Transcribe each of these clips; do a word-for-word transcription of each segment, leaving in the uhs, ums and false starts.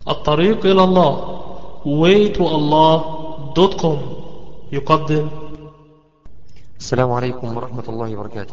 الطريق إلى الله way to allah دوت كوم يقدم. السلام عليكم ورحمة الله وبركاته.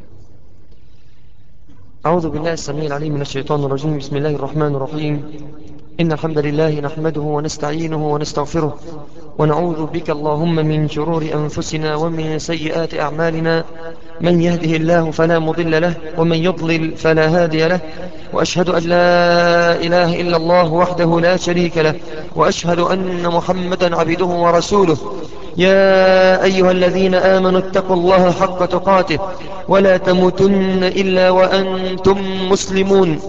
أعوذ بالله السميع العليم من الشيطان الرجيم. بسم الله الرحمن الرحيم. إن الحمد لله نحمده ونستعينه ونستغفره ونعوذ بك اللهم من شرور أنفسنا ومن سيئات أعمالنا، من يهده الله فلا مضل له ومن يضلل فلا هادي له، وأشهد أن لا إله إلا الله وحده لا شريك له، وأشهد أن محمدا عبده ورسوله. يا أيها الذين آمنوا اتقوا الله حق تقاته ولا تموتن إلا وأنتم مسلمون.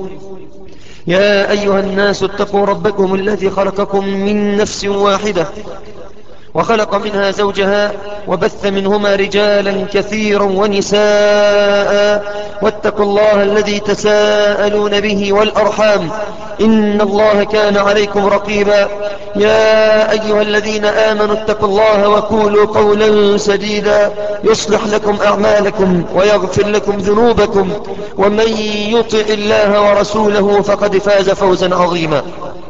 يا أيها الناس اتقوا ربكم الذي خلقكم من نفس واحدة وخلق منها زوجها وبث منهما رجالا كثيرا ونساء، واتقوا الله الذي تساءلون به والأرحام إن الله كان عليكم رقيبا. يا أيها الذين آمنوا اتقوا الله وقولوا قولا سديدا يصلح لكم أعمالكم ويغفر لكم ذنوبكم، ومن يطع الله ورسوله فقد فاز فوزا عظيما.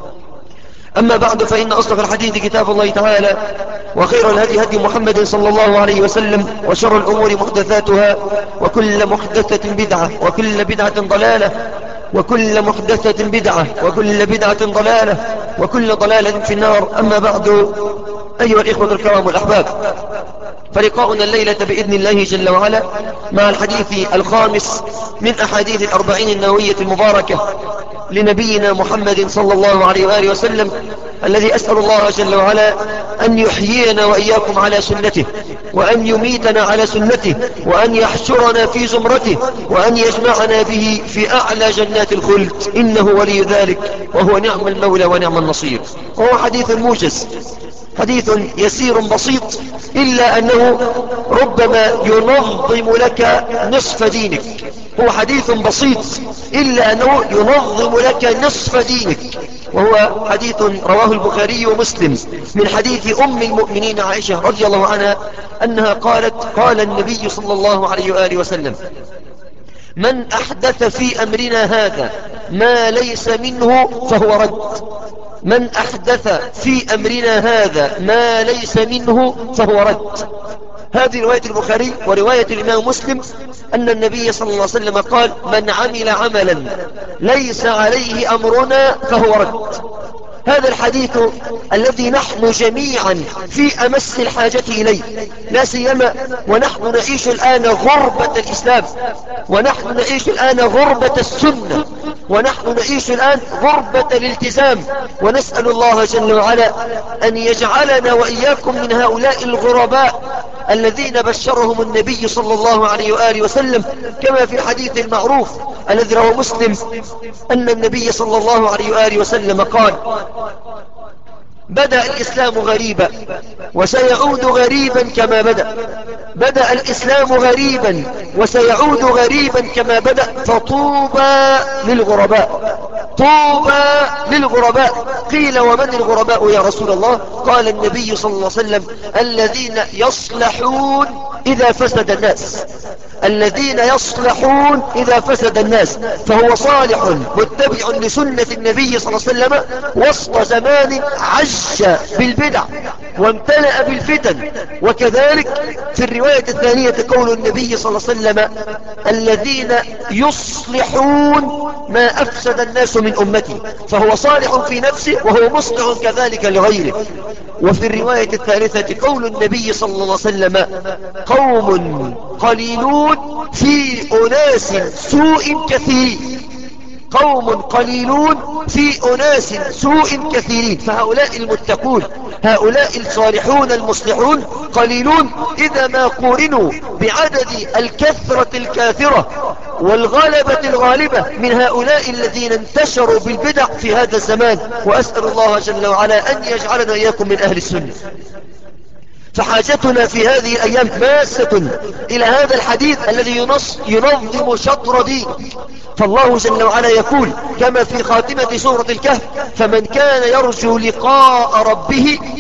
أما بعد، فإن أصدق الحديث كتاب الله تعالى، وخير الهدي هدي محمد صلى الله عليه وسلم، وشر الأمور محدثاتها، وكل محدثة بدعة، وكل بدعة ضلالة، وكل محدثة بدعة، وكل بدعة ضلالة، وكل ضلالة في النار. أما بعد، أيها الإخوة الكرام والأحباب، فلقاؤنا الليلة بإذن الله جل وعلا مع الحديث الخامس من أحاديث الأربعين النووية المباركة لنبينا محمد صلى الله عليه وآله وسلم، الذي أسأل الله جل وعلا أن يحيينا وإياكم على سنته، وأن يميتنا على سنته، وأن يحشرنا في زمرته، وأن يجمعنا به في أعلى جنات الخلد، إنه ولي ذلك وهو نعم المولى ونعم النصير. وهو حديث موجز، حديث يسير بسيط، إلا أنه ربما ينظم لك نصف دينك. هو حديث بسيط إلا أنه ينظم لك نصف دينك. وهو حديث رواه البخاري ومسلم من حديث أم المؤمنين عائشة رضي الله عنها أنها قالت: قال النبي صلى الله عليه وآله وسلم: من أحدث في أمرنا هذا ما ليس منه فهو رد. من أحدث في أمرنا هذا ما ليس منه فهو رد. هذه رواية البخاري. ورواية الإمام مسلم أن النبي صلى الله عليه وسلم قال: من عمل عملا ليس عليه أمرنا فهو رد. هذا الحديث الذي نحن جميعا في أمس الحاجة إليه، لا سيما ونحن نعيش الآن غربة الإسلام، ونحن نعيش الآن غربة السنة، ونحن نعيش الآن غربة الالتزام. ونسأل الله جل وعلا أن يجعلنا وإياكم من هؤلاء الغرباء الذين بشرهم النبي صلى الله عليه وآله وسلم، كما في الحديث المعروف الذي رواه مسلم أن النبي صلى الله عليه وآله وسلم قال: بدأ الإسلام غريبا وسيعود غريبا كما بدأ. بدأ الإسلام غريبا وسيعود غريبا كما بدأ، فطوبى للغرباء. طوبى للغرباء. قيل: ومن الغرباء يا رسول الله؟ قال النبي صلى الله عليه وسلم: الذين يصلحون إذا فسد الناس. الذين يصلحون إذا فسد الناس. فهو صالح متبع لسنة النبي صلى الله عليه وسلم وسط زمان عج بالبدع وامتلأ بالفتن. وكذلك في الرواية الثانية قول النبي صلى الله عليه وسلم: الذين يصلحون ما أفسد الناس من أمتي. فهو صالح في نفسه وهو مصلح كذلك لغيره. وفي الرواية الثالثة قول النبي صلى الله عليه وسلم: قوم قليلون في أناس سوء كثير. قوم قليلون في أناس سوء كثيرين. فهؤلاء المتقون، هؤلاء الصالحون المصلحون قليلون إذا ما قورنوا بعدد الكثرة الكاثرة والغلبة الغالبة من هؤلاء الذين انتشروا بالبدع في هذا الزمان. وأسأل الله جل وعلا أن يجعلنا إياكم من أهل السنة. فحاجتنا في هذه الأيام ماسة إلى هذا الحديث الذي ينص ينظم شطر دين. فالله جل وعلا يقول كما في خاتمة سورة الكهف: فمن كان يرجو لقاء ربه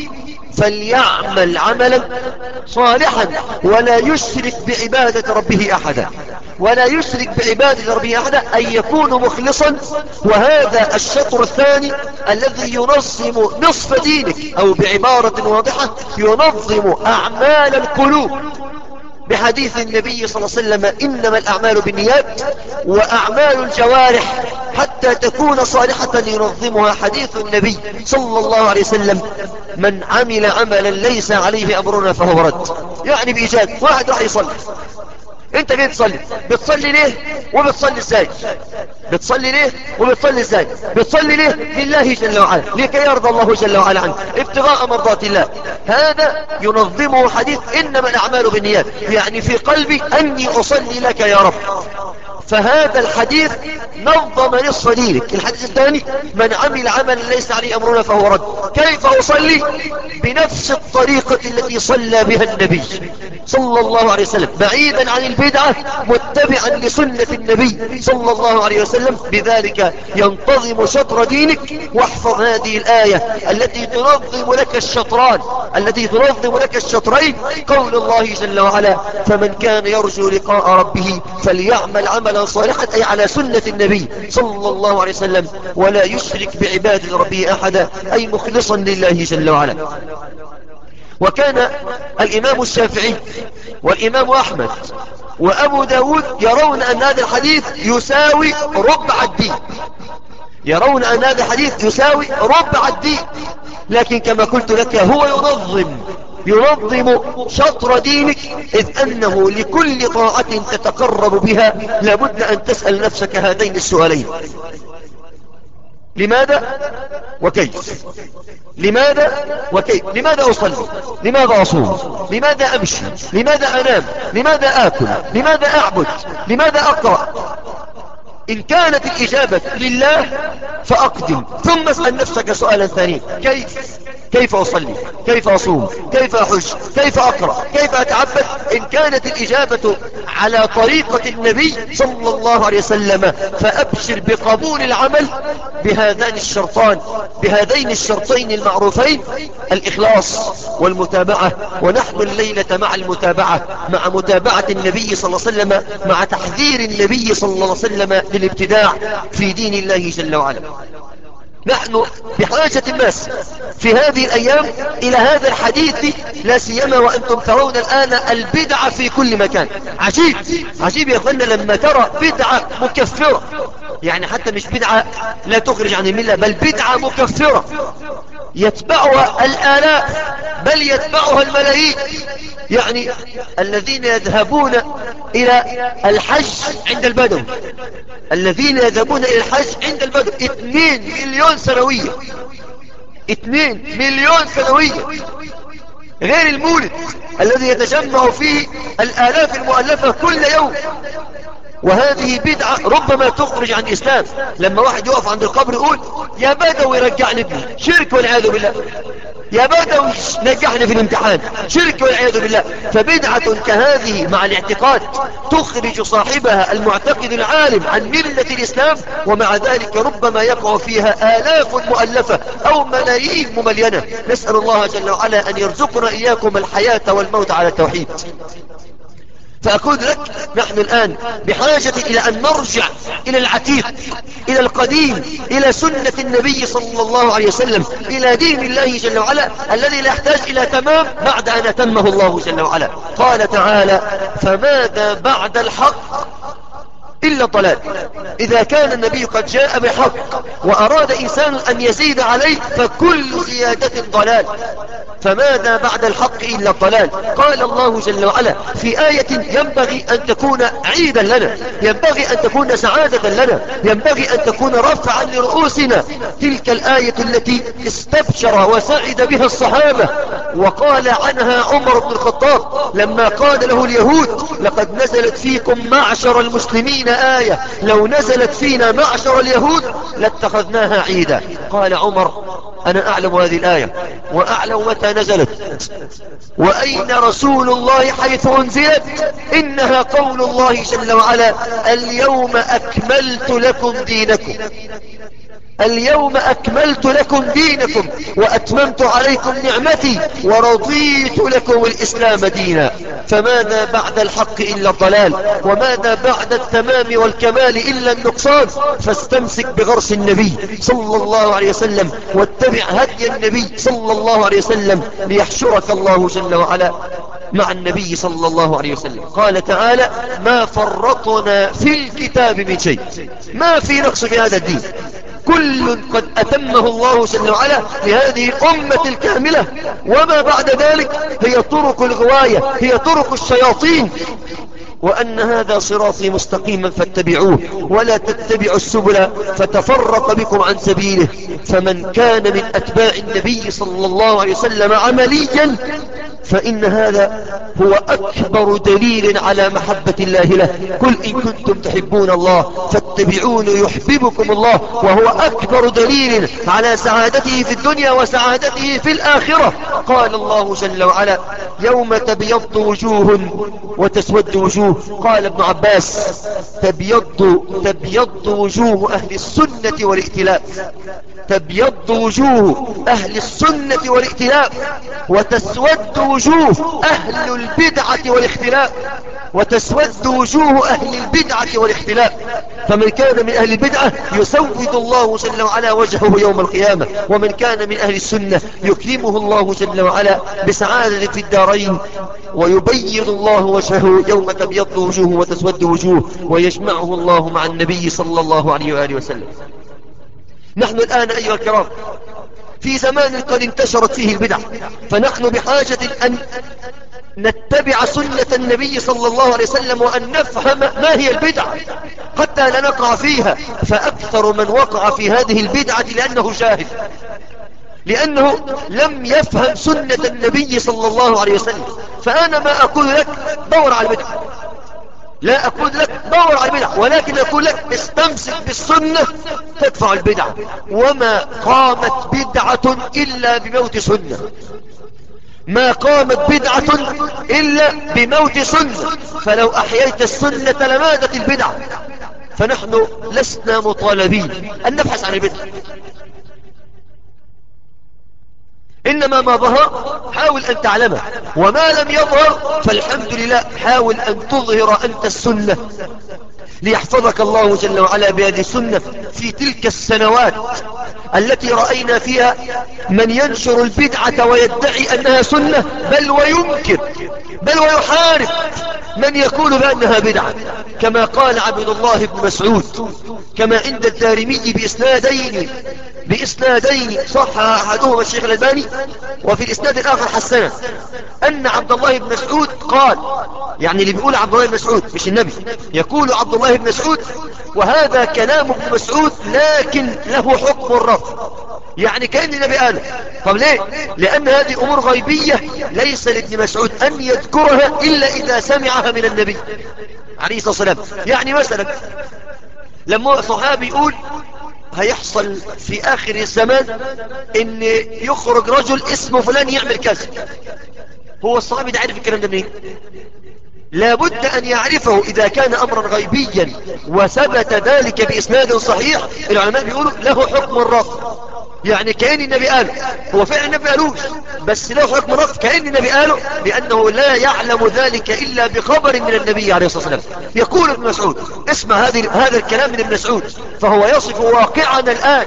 فليعمل عملا صالحا ولا يشرك بعبادة ربه أحدا. ولا يشرك بعبادة ربه أحدا أن يكون مخلصا. وهذا الشطر الثاني الذي ينظم نصف دينك، أو بعبارة واضحة ينظم أعمال القلوب، بحديث النبي صلى الله عليه وسلم: إنما الأعمال بالنيات، وأعمال الجوارح حتى تكون صالحة ينظمها حديث النبي صلى الله عليه وسلم: من عمل عملا ليس عليه أمرنا فهو رد. يعني بإيجاد واحد راح يصلي، انت جاي تصلي، بتصلي ليه وبتصلي ازاي؟ بتصلي ليه وبتصلي ازاي؟ بتصلي ليه؟ لله جل وعلا، لكي يرضى الله جل وعلا عنه، ابتغاء مرضات الله. هذا ينظمه حديث إنما الأعمال بالنيات، يعني في قلبي أني أصلي لك يا رب. فهذا الحديث نظم نصف دينك. الحديث الثاني: من عمل عملا ليس عليه أمرنا فهو رد. كيف أصلي؟ بنفس الطريقة التي صلى بها النبي صلى الله عليه وسلم، بعيدا عن البدعة، متبعا لسنة النبي صلى الله عليه وسلم. بذلك ينتظم شطر دينك. واحفظ هذه الآية التي تنظم لك الشطران، التي تنظم لك الشطرين. قول الله جل وعلا: فمن كان يرجو لقاء ربه فليعمل عملا صالحا، أي على سنة النبي صلى الله عليه وسلم، ولا يشرك بعبادة ربه أحدا، أي مخلصا لله جل وعلا. وكان الإمام الشافعي والإمام أحمد وأبو داود يرون أن هذا الحديث يساوي ربع الدين، يرون أن هذا الحديث يساوي ربع الدين. لكن كما قلت لك هو ينظم ينظم شطر دينك، إذ أنه لكل طاعة تتقرب بها لابد أن تسأل نفسك هذين السؤالين: لماذا وكيف؟ لماذا وكيف؟ لماذا أصلي؟ لماذا أصوم؟ لماذا أمشي؟ لماذا أنام؟ لماذا آكل؟ لماذا أعبد؟ لماذا أقرأ؟ إن كانت الإجابة لله فأقدم، ثم اسأل نفسك سؤالا ثانيا: كيف؟ كيف أصلي؟ كيف أصوم؟ كيف أحج؟ كيف أقرأ؟ كيف أتعبد؟ إن كانت الإجابة على طريقة النبي صلى الله عليه وسلم فأبشر بقبول العمل بهذان الشرطان، بهذين الشرطين المعروفين: الإخلاص والمتابعة. ونحن الليلة مع المتابعة، مع متابعة النبي صلى الله عليه وسلم، مع تحذير النبي صلى الله عليه وسلم للابتداع في دين الله جل وعلا. نحن بحاجة الناس في هذه الأيام إلى هذا الحديث، لا سيما وأنتم ترون الآن البدعة في كل مكان. عجيب عجيب يا أخوانا لما ترى بدعة مكفرة، يعني حتى مش بدعة لا تخرج عن الملة، بل بدعة مكفرة يتبعها الآلاف بل يتبعها الملايين. يعني الذين يذهبون إلى الحج عند البدو، الذين يذهبون إلى الحج عند البدو اثنين مليون سنوية، اثنين مليون سنوية، غير المولد الذي يتجمع فيه الآلاف المؤلفة كل يوم. وهذه بدعة ربما تخرج عن الإسلام. لما واحد يقف عند القبر يقول: يا بدوي رجعني ابني، شرك والعياذ بالله. يا بدوي نجحني في الامتحان، شرك والعياذ بالله. فبدعة كهذه مع الاعتقاد تخرج صاحبها المعتقد العالم عن ملة الإسلام، ومع ذلك ربما يقع فيها آلاف مؤلفة أو ملايين مملينة. نسأل الله جل وعلا أن يرزقنا إياكم الحياة والموت على التوحيد. فأقول لك نحن الآن بحاجة إلى أن نرجع إلى العتيق، إلى القديم، إلى سنة النبي صلى الله عليه وسلم، إلى دين الله جل وعلا الذي لا يحتاج إلى تمام بعد أن أتمه الله جل وعلا. قال تعالى: فماذا بعد الحق إلا الضلال. إذا كان النبي قد جاء بحق وأراد إنسان أن يزيد عليه فكل زيادة ضلال. فماذا بعد الحق إلا الضلال. قال الله جل وعلا في آية ينبغي أن تكون عيدا لنا، ينبغي أن تكون سعادة لنا، ينبغي أن تكون رفعا لرؤوسنا: تلك الآية التي استبشر وسعد بها الصحابة وقال عنها عمر بن الخطاب لما قال له اليهود: لقد نزلت فيكم معشر المسلمين آية لو نزلت فينا معشر اليهود لاتخذناها عيدا. قال عمر: أنا أعلم هذه الآية وأعلم متى نزلت وأين رسول الله حيث أنزلت. إنها قول الله جل وعلا: اليوم أكملت لكم دينكم. اليوم أكملت لكم دينكم وأتممت عليكم نعمتي ورضيت لكم الإسلام دينا. فماذا بعد الحق إلا الضلال، وماذا بعد التمام والكمال إلا النقصان. فاستمسك بغرس النبي صلى الله عليه وسلم واتبع هدي النبي صلى الله عليه وسلم ليحشرك الله جل وعلا مع النبي صلى الله عليه وسلم. قال تعالى: ما فرطنا في الكتاب من شيء. ما في نقص في هذا الدين، كل قد أتمه الله جل وعلا لهذه الأمة الكاملة. وما بعد ذلك هي طرق الغواية، هي طرق الشياطين. وأن هذا صراطي مستقيما فاتبعوه ولا تتبعوا السبل فتفرق بكم عن سبيله. فمن كان من أتباع النبي صلى الله عليه وسلم عمليا فإن هذا هو أكبر دليل على محبة الله له. قل إن كنتم تحبون الله فاتبعون يحببكم الله، وهو أكبر دليل على سعادته في الدنيا وسعادته في الآخرة. قال الله جل وعلا: يوم تبيض وجوه وتسود وجوه. قال ابن عباس: تبيض تبيض وجوه أهل السنة والائتلاف، تبيض وجوه أهل السنة والائتلاف، وتسود وجوه أهل البدعة والاختلاف، وتسود وجوه أهل البدعة والاختلاف. فمن كان من أهل البدعة يسود الله جل وعلا وجهه يوم القيامة، ومن كان من أهل السنة يكرمه الله جل وعلا بسعادة في الدارين، ويبيض الله وجهه يوم تبيض وجوه وتسود وجوه، ويجمعه الله مع النبي صلى الله عليه وآله وسلم. نحن الآن أيها الكرام في زمان قد انتشرت فيه البدع، فنحن بحاجة أن نتبع سنة النبي صلى الله عليه وسلم وأن نفهم ما هي البدع حتى لا نقع فيها. فأكثر من وقع في هذه البدعة لأنه جاهل، لأنه لم يفهم سنة النبي صلى الله عليه وسلم. فأنا ما أقول لك دور على البدع، لا أقول لك دور على البدع، ولكن أقول لك استمسك بالسنة تدفع البدع. وما قامت بدعة إلا بموت سنة، ما قامت بدعة إلا بموت سنة. فلو أحييت السنة لماتت البدعة. فنحن لسنا مطالبين أن نبحث عن البدع، إنما ما ظهر حاول أن تعلمه، وما لم يظهر فالحمد لله حاول أن تظهر أنت السنة ليحفظك الله جل وعلا بهذه السنة في تلك السنوات التي رأينا فيها من ينشر البدعة ويدعي أنها سنة، بل وينكر بل ويحارب من يقول بأنها بدعة، كما قال عبد الله بن مسعود كما عند الدارمي بإسنادين بإسنادين صح أحدهما الشيخ الألباني وفي الإسناد الآخر حسنه، أن عبد الله بن مسعود قال، يعني اللي بيقول عبد الله بن مسعود مش النبي، يقول عبد الله بن مسعود، وهذا كلام ابن مسعود لكن له حكم الرفض، يعني كأن النبي قال. طب ليه؟ لأن هذه أمور غيبية ليس لابن مسعود أن يذكرها إلا إذا سمعها من النبي عليه الصلاة والسلام. يعني مثلا لما صحابي يقول هيحصل في آخر الزمان إن يخرج رجل اسمه فلان يعمل كذا، هو الصحابي ده عارف الكلام ده منين؟ لابد أن يعرفه إذا كان أمرا غيبيا وثبت ذلك بإسناد صحيح. العلماء بيقولوا له حكم الرفض، يعني كأن النبي قاله، هو فعلا النبي قالوش بس له حكم الرفض كأن النبي قاله، لأنه لا يعلم ذلك إلا بخبر من النبي عليه الصلاة والسلام. يقول ابن مسعود، اسمع هذه هذا الكلام من ابن مسعود فهو يصف واقعنا الآن.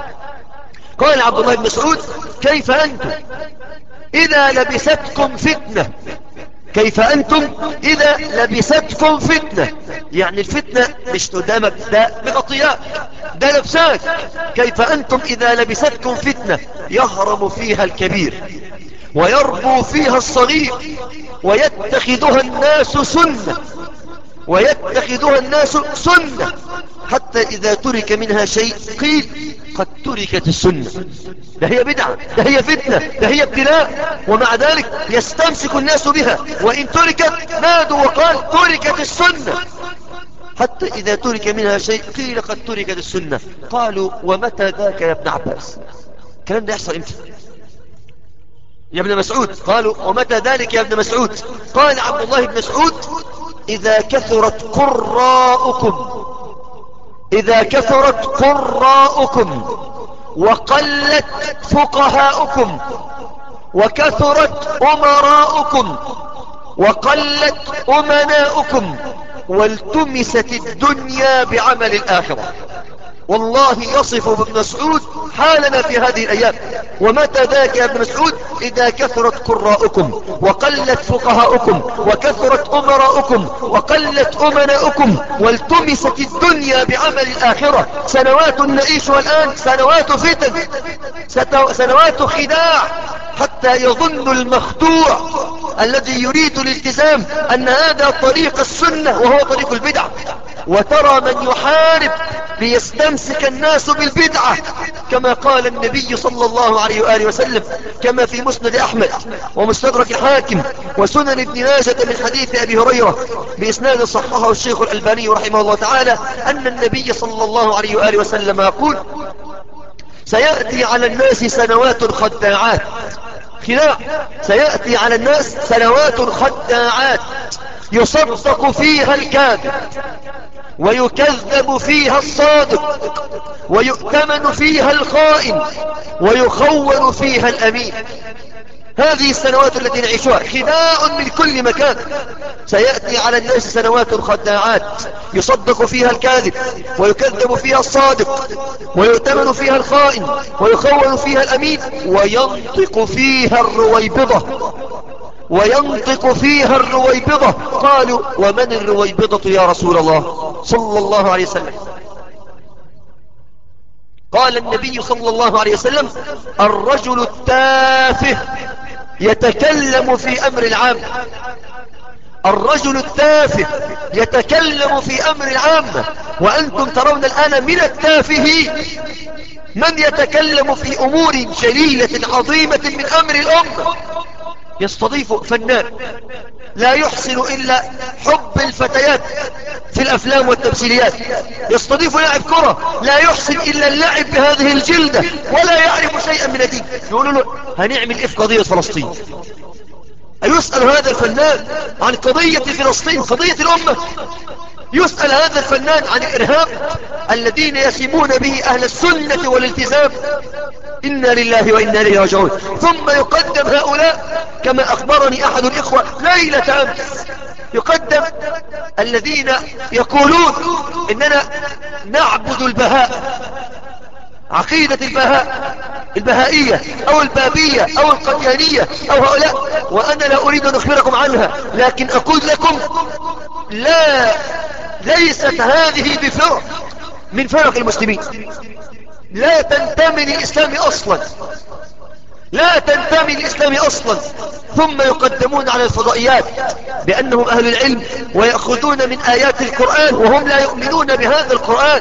قال عبد الله بن مسعود: كيف أنتم إذا لبستكم فتنة، كيف أنتم إذا لبستكم فتنة، يعني الفتنة مش قدامك، ده بغطياء، ده لبساك. كيف أنتم إذا لبستكم فتنة يهرم فيها الكبير ويربو فيها الصغير ويتخذها الناس سنة ويتخذها الناس سنة حتى إذا ترك منها شيء قيل قد تركت السنة. ده هي بدعة، ده هي فتنة، ده هي ابتلاء، ومع ذلك يستمسك الناس بها، وإن تركت نادوا وقال تركت السنة. حتى إذا ترك منها شيء قيل قد تركت السنة. قالوا: ومتى ذاك يا ابن عباس؟ الكلام ده يحصل امتى يا ابن مسعود؟ قالوا: ومتى ذلك يا ابن مسعود؟ قال عبد الله بن مسعود: إذا كثرت قراءكم إذا كثرت قراءكم وقلت فقهاؤكم وكثرت أمراؤكم وقلت أمناؤكم والتمست الدنيا بعمل الآخرة. والله يصف ابن مسعود حالنا في هذه الأيام. ومتى ذاك يا ابن مسعود؟ إذا كثرت قراءكم وقلت فقهاؤكم وكثرت أمراؤكم وقلت أمناؤكم والتمست الدنيا بعمل الآخرة. سنوات نعيشها الآن سنوات فتن، سنوات خداع، حتى يظن المخدوع الذي يريد الالتزام أن هذا طريق السنة وهو طريق البدعة. وترى من يحارب ليستمسك الناس بالبدعة، كما قال النبي صلى الله عليه وآله وسلم كما في مسند أحمد ومستدرك الحاكم وسنن ابن ماجه من حديث أبي هريرة بإسناد صححه الشيخ الألباني رحمه الله تعالى أن النبي صلى الله عليه وآله وسلم يقول: سيأتي على الناس سنوات خداعات، خداع، سيأتي على الناس سنوات خداعات يصدق فيها الكاذب ويكذب فيها الصادق ويؤتمن فيها الخائن ويخون فيها الأمين. هذه السنوات التي نعيشها خداع من كل مكان. سيأتي على الناس سنوات خداعات يصدق فيها الكاذب ويكذب فيها الصادق ويؤتمن فيها الخائن ويخون فيها الأمين وينطق فيها الرويبضة وينطق فيها الرويبضة. قالوا: ومن الرويبضة يا رسول الله صلى الله عليه وسلم؟ قال النبي صلى الله عليه وسلم: الرجل التافه يتكلم في أمر العام. الرجل التافه يتكلم في أمر العام. وأنتم ترون الآن من التافه من يتكلم في أمور جليلة عظيمة من أمر الأمة. يستضيف فنان لا يحسن إلا حب الفتيات في الأفلام والتمثيليات، يستضيف لاعب كرة لا يحسن إلا اللعب بهذه الجلدة ولا يعرف شيئا من الدين. يقولوا له: هنعمل إيه في قضية فلسطين؟ أيسأل هذا الفنان عن قضية فلسطين، قضية الأمة؟ يسأل هذا الفنان عن الإرهاب الذين يسمون به أهل السنة والالتزام؟ إنا لله وإنا إليه راجعون. ثم يقدم هؤلاء كما أخبرني أحد الإخوة ليلة أمس، يقدم الذين يقولون إننا نعبد البهاء، عقيدة البهاء، البهائية أو البابية أو القديانية أو هؤلاء، وأنا لا أريد أن أخبركم عنها، لكن أقول لكم لا، ليست هذه بفرق من فرق المسلمين، لا تنتمي للإسلام أصلا، لا تنتمي للإسلام أصلا. ثم يقدمون على الفضائيات بأنهم أهل العلم ويأخذون من آيات القرآن وهم لا يؤمنون بهذا القرآن.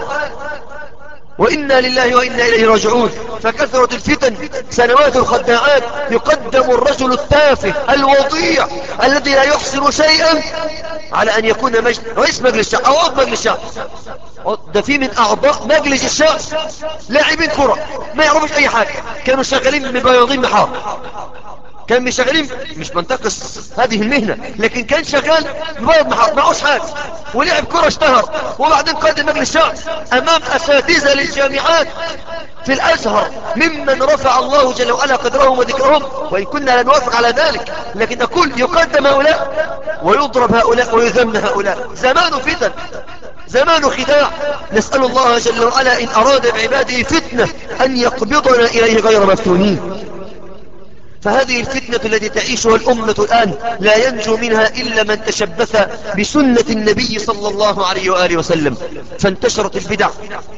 وإنا لله وإنا إليه راجعون. فكثرت الفتن، سنوات الخداعات. يقدم الرجل التافه الوضيع الذي لا يحسن شيئا على أن يكون مجلس رئيس مجلس الشعب أو عضو مجلس الشعب. ده في من أعضاء مجلس الشعب لاعبين كرة ما يعرفوش أي حاجة، كانوا شغالين ببياضين محار، كان شغالين، مش منتقص هذه المهنة، لكن كان شغال ببياض محار ما عوش حاجة، ولعب كرة اشتهر، وبعدين قادم مجلس الشعب أمام أساتذة للجامعات في الأزهر ممن رفع الله جل وعلا قدرهم وذكرهم، وإن كنا لا نوافق على ذلك، لكن أقول يقدم هؤلاء ويضرب هؤلاء ويذم هؤلاء. زمان فتن، زمان خداع. نسأل الله جل وعلا إن أراد بعباده فتنة أن يقبضنا إليه غير مفتونين. فهذه الفتنة التي تعيشها الأمة الآن لا ينجو منها إلا من تشبث بسنة النبي صلى الله عليه وآله وسلم. فانتشرت البدع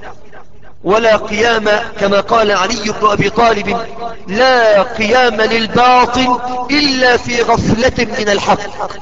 ولا قيام، كما قال علي بن أبي طالب: لا قيام للباطل إلا في غفلة من الحق.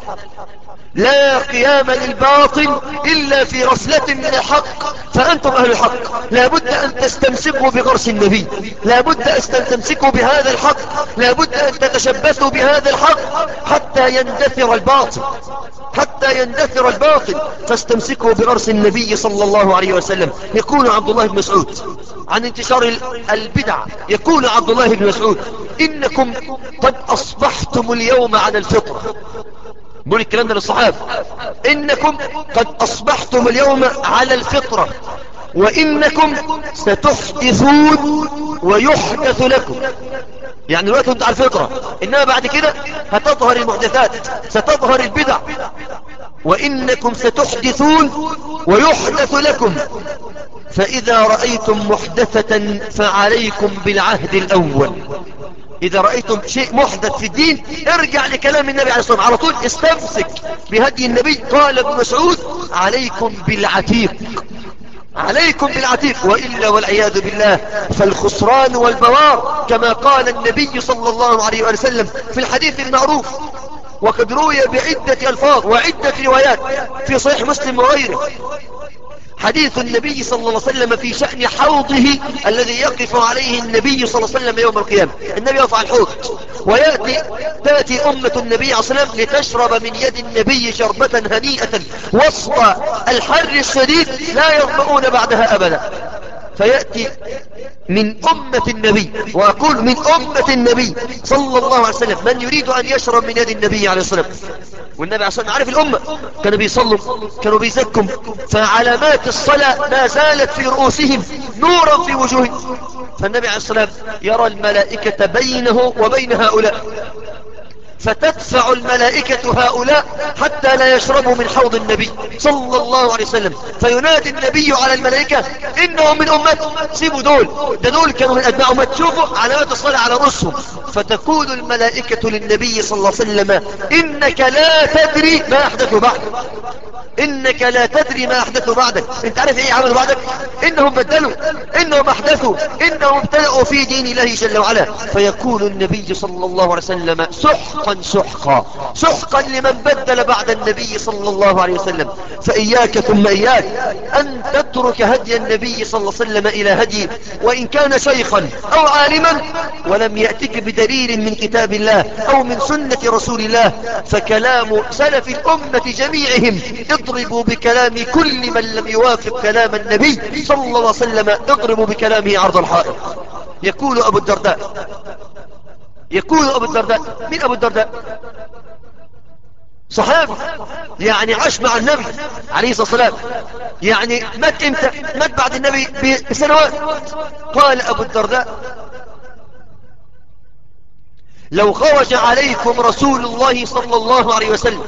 لا قيام للباطل إلا في غفلة من الحق. فأنتم أهل الحق لابد أن تستمسكوا بغرس النبي، لابد أن تمسكوا بهذا الحق، لابد أن تتشبثوا بهذا الحق حتى يندثر الباطل، حتى يندثر الباطل. فاستمسكوا بغرس النبي صلى الله عليه وسلم. يقول عبد الله بن مسعود عن انتشار البدع، يقول عبد الله بن مسعود: إنكم قد أصبحتم اليوم على الفطرة. بقول الكلام ده للصحابة: إنكم قد أصبحتم اليوم على الفطرة وإنكم ستحدثون ويحدث لكم. يعني الوقت انت على الفطرة، إنما بعد كده هتظهر المحدثات، ستظهر البدع. وإنكم ستحدثون ويحدث لكم، فإذا رأيتم محدثة فعليكم بالعهد الأول. إذا رأيتم شيء محدث في الدين ارجع لكلام النبي عليه الصلاة والسلام على طول، استمسك بهدي النبي. قال ابن مسعود عليكم بالعتيق، عليكم بالعتيق، وإلا والعياذ بالله فالخسران والبوار، كما قال النبي صلى الله عليه وسلم في الحديث المعروف، وقد روي بعدة ألفاظ وعدة روايات في صحيح مسلم وغيره، حديث النبي صلى الله عليه وسلم في شأن حوضه الذي يقف عليه النبي صلى الله عليه وسلم يوم القيامة. النبي يقف على الحوض ويأتي تأتي أمة النبي عليه الصلاة والسلام لتشرب من يد النبي شربة هنيئة وسط الحر الشديد لا يظمؤون بعدها أبدا. فيأتي من أمة النبي، وأقول من أمة النبي صلى الله عليه وسلم، من يريد أن يشرب من يد النبي عليه الصلاة والسلام. والنبي عليه الصلاة والسلام عارف الأمة، كانوا بيصلوا، كانوا بيزكوا، فعلامات الصلاة ما زالت في رؤوسهم نورا في وجوههم. فالنبي عليه الصلاة والسلام يرى الملائكة بينه وبين هؤلاء، فتدفع الملائكة هؤلاء حتى لا يشربوا من حوض النبي صلى الله عليه وسلم. فينادي النبي على الملائكة إنهم من أمته، سيبوا دول، ده دول كانوا من أتباع أمته، شوفوا علامات الصلاة على رؤوسهم. فتقول الملائكة للنبي صلى الله عليه وسلم إنك لا تدري ما أحدث بعدك، إنك لا تدري ما أحدث بعدك. انت عارف إيه عملوا بعدك؟ إنهم بدلوا، إنهم أحدثوا، إنهم ابتدأوا في دين الله جل وعلا. فيقول النبي صلى الله عليه وسلم سحقا سحقا سحقا لمن بدل بعد النبي صلى الله عليه وسلم. فإياك ثم إياك أن تترك هدي النبي صلى الله عليه وسلم إلى هدي، وإن كان شيخا أو عالما ولم يأتك بدليل من كتاب الله أو من سنة رسول الله، فكلام سلف الأمة جميعهم اضربوا بكلام كل من لم يوافق كلام النبي صلى الله عليه وسلم، اضربوا بكلامه عرض الحائط. يقول أبو الدرداء، يقول أبو الدرداء، من أبو الدرداء؟ صحابي، يعني عاش مع النبي عليه الصلاة والسلام، يعني مات امتى؟ مات بعد النبي بسنوات. قال أبو الدرداء لو خرج عليكم رسول الله صلى الله عليه وسلم،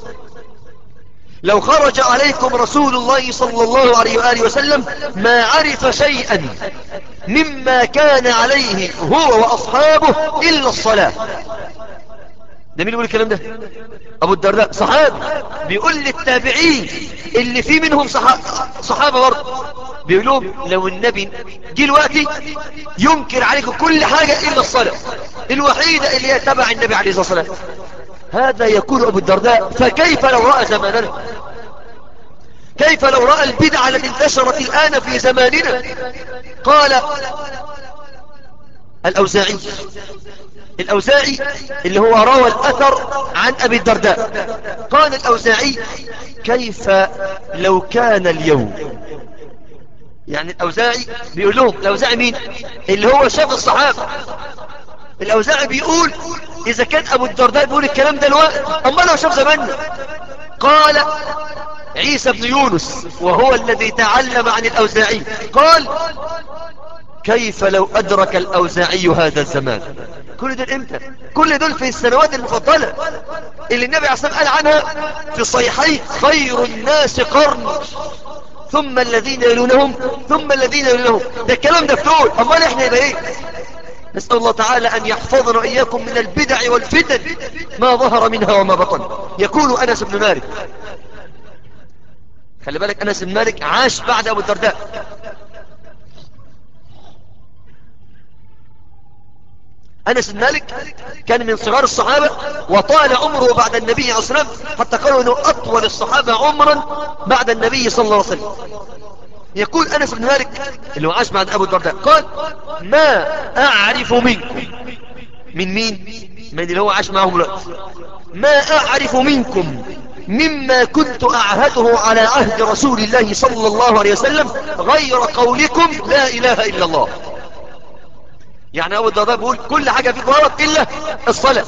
لو خرج عليكم رسول الله صلى الله عليه وآله وسلم ما عرف شيئا مما كان عليه هو وأصحابه إلا الصلاة. ده مين يقول الكلام ده؟ أبو الدرداء، صحابي، بيقول للتابعين اللي في منهم صحابة, صحابة برضه، بيقول لهم لو النبي جه الوقت ينكر عليكم كل حاجة إلا الصلاة الوحيدة اللي هي تبع النبي عليه الصلاة والسلام. هذا يقول أبو الدرداء، فكيف لو رأى زماننا؟ كيف لو رأى البدعة التي انتشرت الآن في زماننا؟ قال الأوزاعي، الأوزاعي اللي هو روى الأثر عن أبي الدرداء، قال الأوزاعي كيف لو كان اليوم، يعني الأوزاعي بيقول لهم، الأوزاعي مين؟ اللي هو شاف الصحابة. الأوزاعي بيقول إذا كان أبو الدرداء بيقول الكلام ده الوقت، أما لو شاف زماننا. قال عيسى بن يونس وهو الذي تعلم عن الأوزاعي، قال كيف لو أدرك الأوزاعي هذا الزمان؟ كل دول امتى؟ كل دول في السنوات المفضلة اللي النبي عليه الصلاة والسلام قال عنها في الصحيحين خير الناس قرن ثم الذين يلونهم ثم الذين يلونهم. ده الكلام ده فتول، أمال احنا يبقى ايه؟ نسأل الله تعالى أن يحفظنا وإياكم من البدع والفتن ما ظهر منها وما بطن. يقول أنس بن مالك، خلي بالك أنس بن مالك عاش بعد أبو الدرداء، أنس بن مالك كان من صغار الصحابة وطال عمره بعد النبي عليه الصلاة والسلام، حتى قالوا أنه أطول الصحابة عمرا بعد النبي صلى الله عليه وسلم. يقول أنس بن مالك اللي هو عاش بعد أبو الدرداء، قال ما أعرف منكم، من مين؟ من اللي هو عاش معهم الوقت، ما أعرف منكم مما كنت أعهده على عهد رسول الله صلى الله عليه وسلم غير قولكم لا إله إلا الله. يعني أبو الدرداء بيقول كل حاجة فيك غلط إلا الصلاة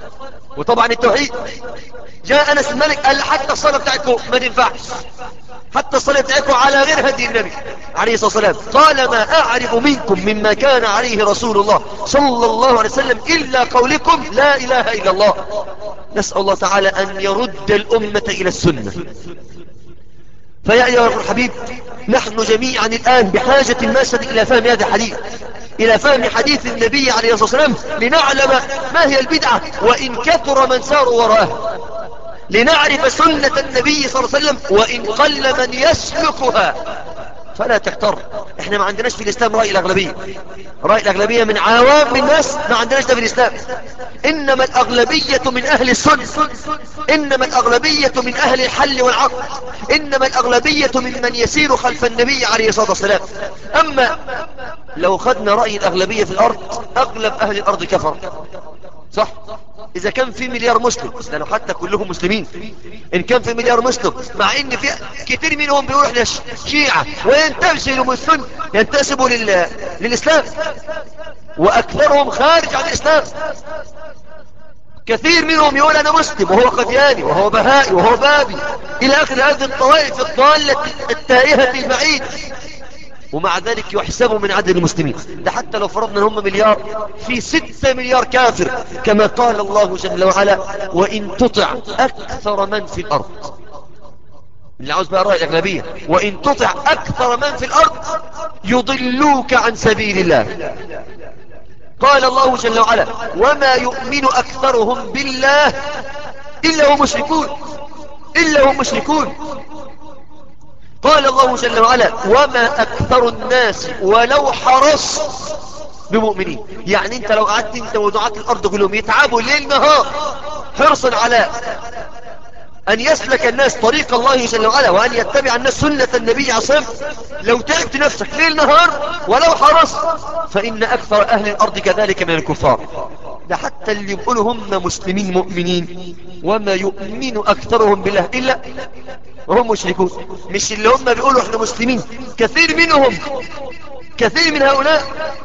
وطبعا التوحيد. جاء أنس بن مالك قال حتى الصلاة بتاعتكم ما تنفعش، حتى الصلاة بتاعتكم على غير هدي النبي عليه الصلاة والسلام. قال ما أعرف منكم مما كان عليه رسول الله صلى الله عليه وسلم إلا قولكم لا إله إلا الله. نسأل الله تعالى أن يرد الأمة إلى السنة. فيا أيها الحبيب، نحن جميعا الآن بحاجة ماسة إلى فهم هذا الحديث، إلى فهم حديث النبي عليه الصلاة والسلام، لنعلم ما هي البدعة وإن كثر من ساروا وراءها، لنعرف سنة النبي صلى الله عليه وسلم وإن قل من يسلكها. فلا تغتر، احنا ما عندناش في الإسلام رأي الأغلبية. رأي الأغلبية من عوام الناس ما عندناش ده في الإسلام. إنما الأغلبية من أهل السنة، إنما الأغلبية من أهل الحل والعقد، إنما الأغلبية من من يسير خلف النبي عليه الصلاة والسلام. أما لو خدنا رأي الأغلبية في الأرض، أغلب أهل الأرض كفر، صح؟ إذا كان في مليار مسلم، لأنه حتى كلهم مسلمين، إن كان في مليار مسلم، مع إن في كتير منهم بيقولوا إحنا شيعة وينتسبوا السنة، ينتسبوا لل... للإسلام، وأكثرهم خارج عن الإسلام. كثير منهم يقول أنا مسلم وهو قدياني وهو بهائي وهو بابي إلى آخر هذه الطوائف الضالة التائهة البعيد، ومع ذلك يحسبوا من عدد المسلمين. ده حتى لو فرضنا ان هم مليار، في ستة مليار كافر، كما قال الله جل وعلا وإن تطع أكثر من في الأرض. اللي عاوز بقى رأي الأجنبية، وإن تطع أكثر من في الأرض يضلوك عن سبيل الله. قال الله جل وعلا وما يؤمن أكثرهم بالله إلا هم مشركون، إلا هم مشركون. قال الله جل وعلا وما أكثر الناس ولو حرص بمؤمنين. يعني انت لو قعدت انت ودعاة الأرض كلهم يتعبوا ليل نهار حرصا على أن يسلك الناس طريق الله جل وعلا وأن يتبع الناس سنة النبي عليه الصلاة والسلام، لو تعبت نفسك ليل نهار ولو حرص، فإن أكثر أهل الأرض كذلك من الكفار. ده حتى اللي يقولوا هم مسلمين مؤمنين وما يؤمن أكثرهم بالله إلا وهم مشركون. مش اللي هم بيقولوا احنا مسلمين، كثير منهم، كثير من هؤلاء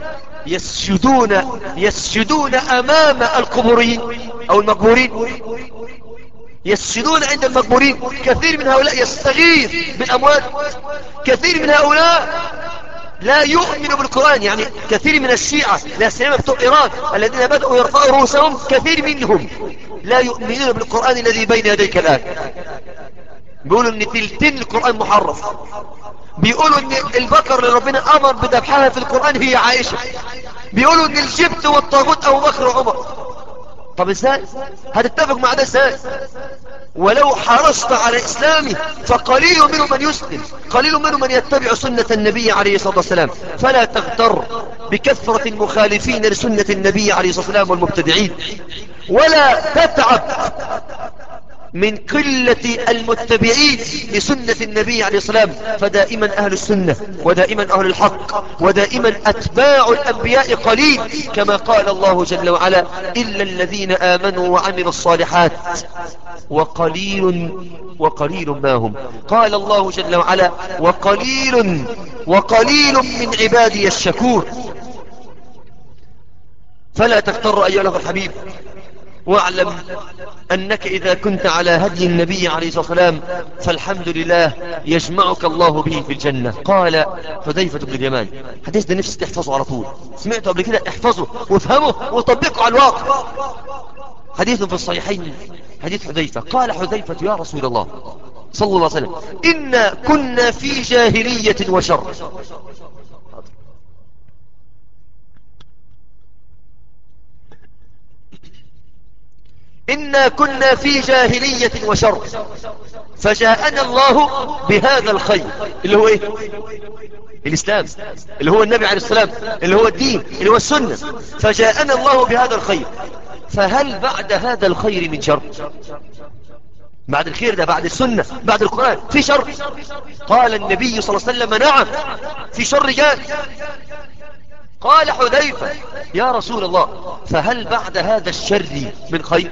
يسجدون يسجدون أمام القبورين أو المقبورين، يسجدون عند المقبورين. كثير من هؤلاء يستغيث بالأموات. كثير من هؤلاء لا يؤمن بالقرآن. يعني كثير من الشيعة لا سيما بتوع إيران الذين بدأوا يرفعوا رؤوسهم، كثير منهم لا يؤمنون بالقرآن الذي بين يديك الآن. بيقولوا ان تلتين القرآن محرف، بيقولوا ان البقر اللي ربنا امر بذبحها في القرآن هي عائشة، بيقولوا ان الجبت والطاغوت ابو بكر وعمر. طب ازاي هتتفق مع ده ازاي؟ ولو حرصت على اسلامه فقليل منهم من يسلم، قليل منهم من يتبع سنة النبي عليه الصلاة والسلام. فلا تغتر بكثرة المخالفين لسنة النبي عليه الصلاة والسلام والمبتدعين، ولا تتعب من قلة المتبعين لسنة النبي عليه الصلاة والسلام. فدائما أهل السنة ودائما أهل الحق ودائما أتباع الأنبياء قليل، كما قال الله جل وعلا إلا الذين آمنوا وعملوا الصالحات وقليل وقليل ما هم. قال الله جل وعلا وقليل وقليل من عبادي الشكور. فلا تغتر أيها الأخ الحبيب، واعلم أنك إذا كنت على هدي النبي عليه الصلاة والسلام فالحمد لله يجمعك الله به في الجنة. قال حذيفة بن اليمان، حديث ده نفسي تحفظه على طول، سمعته قبل كده، احفظه وافهمه وطبقه على الواقع. حديث في الصحيحين، حديث حذيفة. قال حذيفة يا رسول الله صلى الله عليه وسلم إنا كنا في جاهلية وشر. إنا كنا في جاهلية وشر فجاءنا الله بهذا الخير اللي هو إيه؟ الإسلام، اللي هو النبي عليه السلام، اللي هو الدين، اللي هو السنة. فجاءنا الله بهذا الخير، فهل بعد هذا الخير من شر؟ بعد الخير ده، بعد السنة، بعد القرآن، في شر؟ قال النبي صلى الله عليه وسلم نعم في شر جاء. قال حذيفة يا رسول الله فهل بعد هذا الشر من خير؟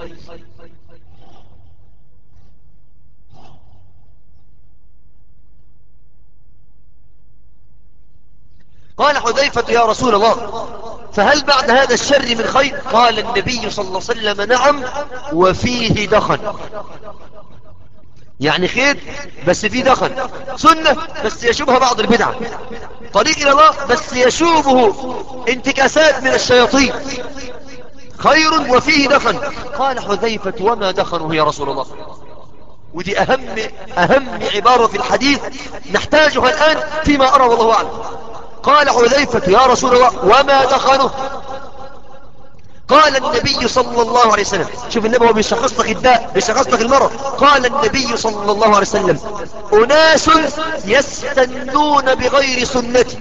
قال حذيفة يا رسول الله فهل بعد هذا الشر من خير؟ قال النبي صلى الله عليه وسلم نعم وفيه دخن. يعني خير بس فيه دخن، سنة بس يشوبها بعض البدع، طريق إلى الله بس يشوبه انتكاسات من الشياطين، خير وفيه دخن. قال حذيفة وما دخنه يا رسول الله؟ ودي أهم أهم عبارة في الحديث نحتاجها الآن فيما أرى والله أعلم. قال حذيفة يا رسول الله وما دخنه؟ قال النبي صلى الله عليه وسلم، شوف النبي هو بيشخص لك الداء، بيشخص لك المرض. قال النبي صلى الله عليه وسلم أناس يستنون بغير سنتي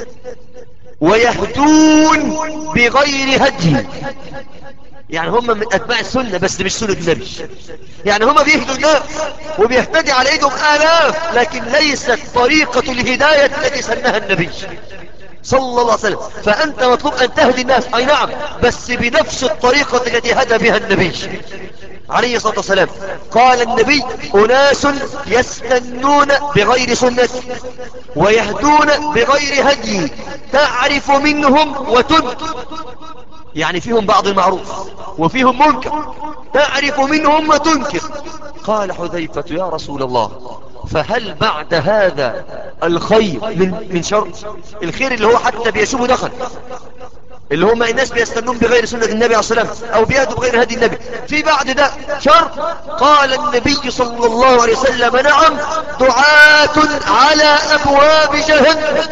ويهدون بغير هدي. يعني هم من أتباع السنة بس مش سنة النبي، يعني هم بيهدوا الناس وبيهتدي على ايدهم آلاف، لكن ليست طريقة الهداية التي سنها النبي صلى الله عليه وسلم. فأنت مطلوب أن تهدي الناس، أي نعم، بس بنفس الطريقة التي هدى بها النبي عليه الصلاة والسلام. قال النبي أناس يستنون بغير سنة ويهدون بغير هدي تعرف منهم وتنكر، يعني فيهم بعض المعروف وفيهم منكر، تعرف منهم وتنكر. قال حذيفة يا رسول الله فهل بعد هذا الخير من من شر؟ الخير اللي هو حتى بيشوفه دخل، اللي هم الناس بيستنون بغير سنة النبي عليه الصلاة والسلام أو بيهدوا بغير هدي النبي، في بعد ده شر؟ قال النبي صلى الله عليه وسلم نعم، دعاة على أبواب جهنم.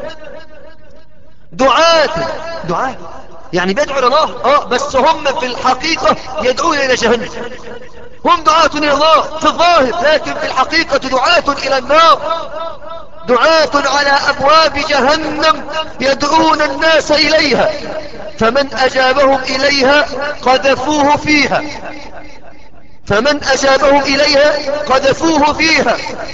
دعاة دعاة يعني بيدعوا إلى الله، اه بس هم في الحقيقة يدعون إلى جهنم. هم دعاة إلى الله في الظاهر، لكن في الحقيقة دعاة إلى النار. دعاة على أبواب جهنم يدعون الناس إليها، فمن أجابهم إليها قذفوه فيها، فمن أجابهم إليها قذفوه فيها.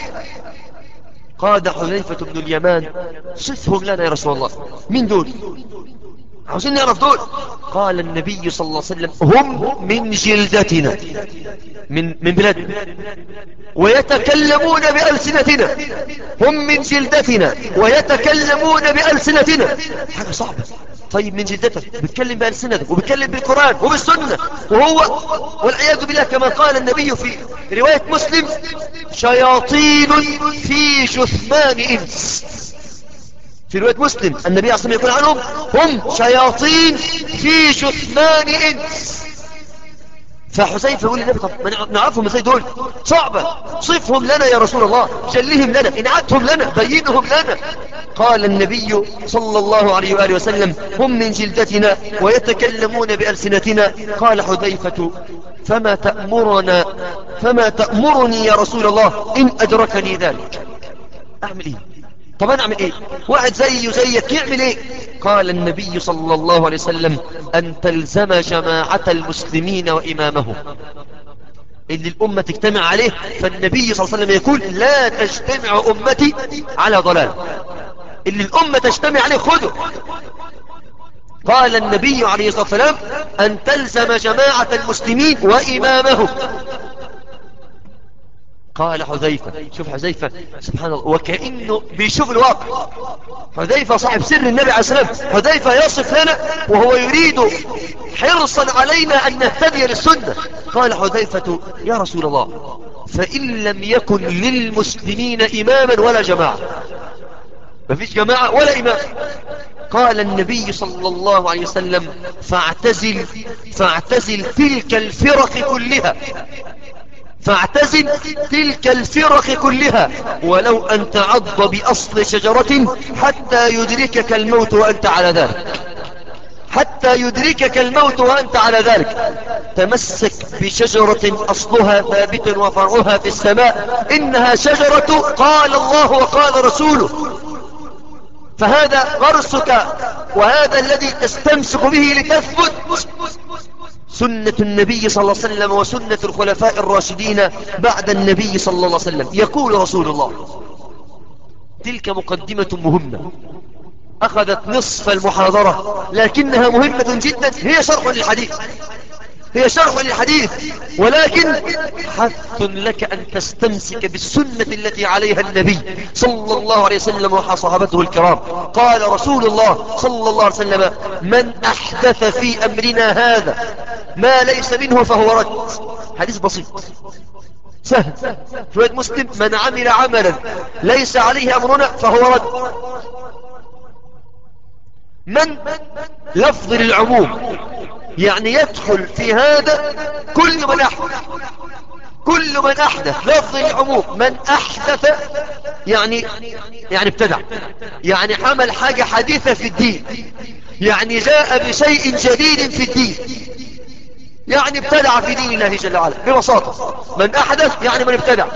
قال حذيفة بن اليمان صفهم لنا يا رسول الله، من دول؟ عاوزين نعرف دول. قال النبي صلى الله عليه وسلم هم من جلدتنا، من من بلادنا، ويتكلمون بألسنتنا. هم من جلدتنا ويتكلمون بألسنتنا، حاجة صعبة. طيب من جلدتك بيتكلم بألسنتك وبيتكلم بالقرآن وبالسنة، وهو والعياذ بالله كما قال النبي في رواية مسلم شياطين في جثمان إنس. في رواية مسلم النبي عليه الصلاة والسلام يقول عنهم هم شياطين في جثمان إنس. فحذيفة يقول للنبي طب ما نعرفهم ازاي دول؟ صعبة، صفهم لنا يا رسول الله، جلهم لنا، انعتهم لنا، بينهم لنا. قال النبي صلى الله عليه وآله وسلم هم من جلدتنا ويتكلمون بألسنتنا. قال حذيفة فما تأمرنا فما تأمرني يا رسول الله إن أدركني ذلك؟ أعمل إيه؟ طب أنا أعمل إيه؟ واحد زي زيك يعمل إيه؟ قال النبي صلى الله عليه وسلم أن تلزم جماعة المسلمين وإمامهم، اللي الأمة تجتمع عليه. فالنبي صلى الله عليه وسلم يقول لا تجتمع أمتي على ضلال، اللي الأمة تجتمع عليه خذه. قال النبي عليه الصلاة والسلام أن تلزم جماعة المسلمين وإمامهم. قال حذيفة، شوف حذيفة سبحان الله وكأنه بيشوف الواقع. حذيفة صاحب سر النبي عليه الصلاة والسلام، حذيفة يصف لنا وهو يريد حرصا علينا أن نهتدي للسنة. قال حذيفة يا رسول الله فإن لم يكن للمسلمين إماما ولا جماعة، ما فيش جماعة ولا إمام. قال النبي صلى الله عليه وسلم فاعتزل فاعتزل تلك الفرق كلها، فاعتزل تلك الفرق كلها ولو أن تعض بأصل شجرة حتى يدركك الموت وأنت على ذلك، حتى يدركك الموت وأنت على ذلك. تمسك بشجرة أصلها ثابت وفرعها في السماء، إنها شجرة قال الله وقال رسوله. فهذا غرسك وهذا الذي تستمسك به لتثبت سنة النبي صلى الله عليه وسلم وسنة الخلفاء الراشدين بعد النبي صلى الله عليه وسلم. يقول رسول الله تلك مقدمة مهمة أخذت نصف المحاضرة لكنها مهمة جدا، هي شرح للحديث، هي شرح للحديث، ولكن حث لك أن تستمسك بالسنة التي عليها النبي صلى الله عليه وسلم وصحابته الكرام. قال رسول الله صلى الله عليه وسلم من أحدث في أمرنا هذا ما ليس منه فهو رد. حديث بسيط سهل. رواية مسلم: من عمل عملا ليس عليه أمرنا فهو رد. من لفظ للعموم، يعني يدخل في هذا كل من أحدث، كل من أحدث. لفظ العموم من أحدث يعني يعني ابتدع، يعني حمل حاجة حديثة في الدين، يعني جاء بشيء جديد في الدين، يعني ابتدع في دين الله جل وعلا ببساطة. من أحدث يعني من ابتدع،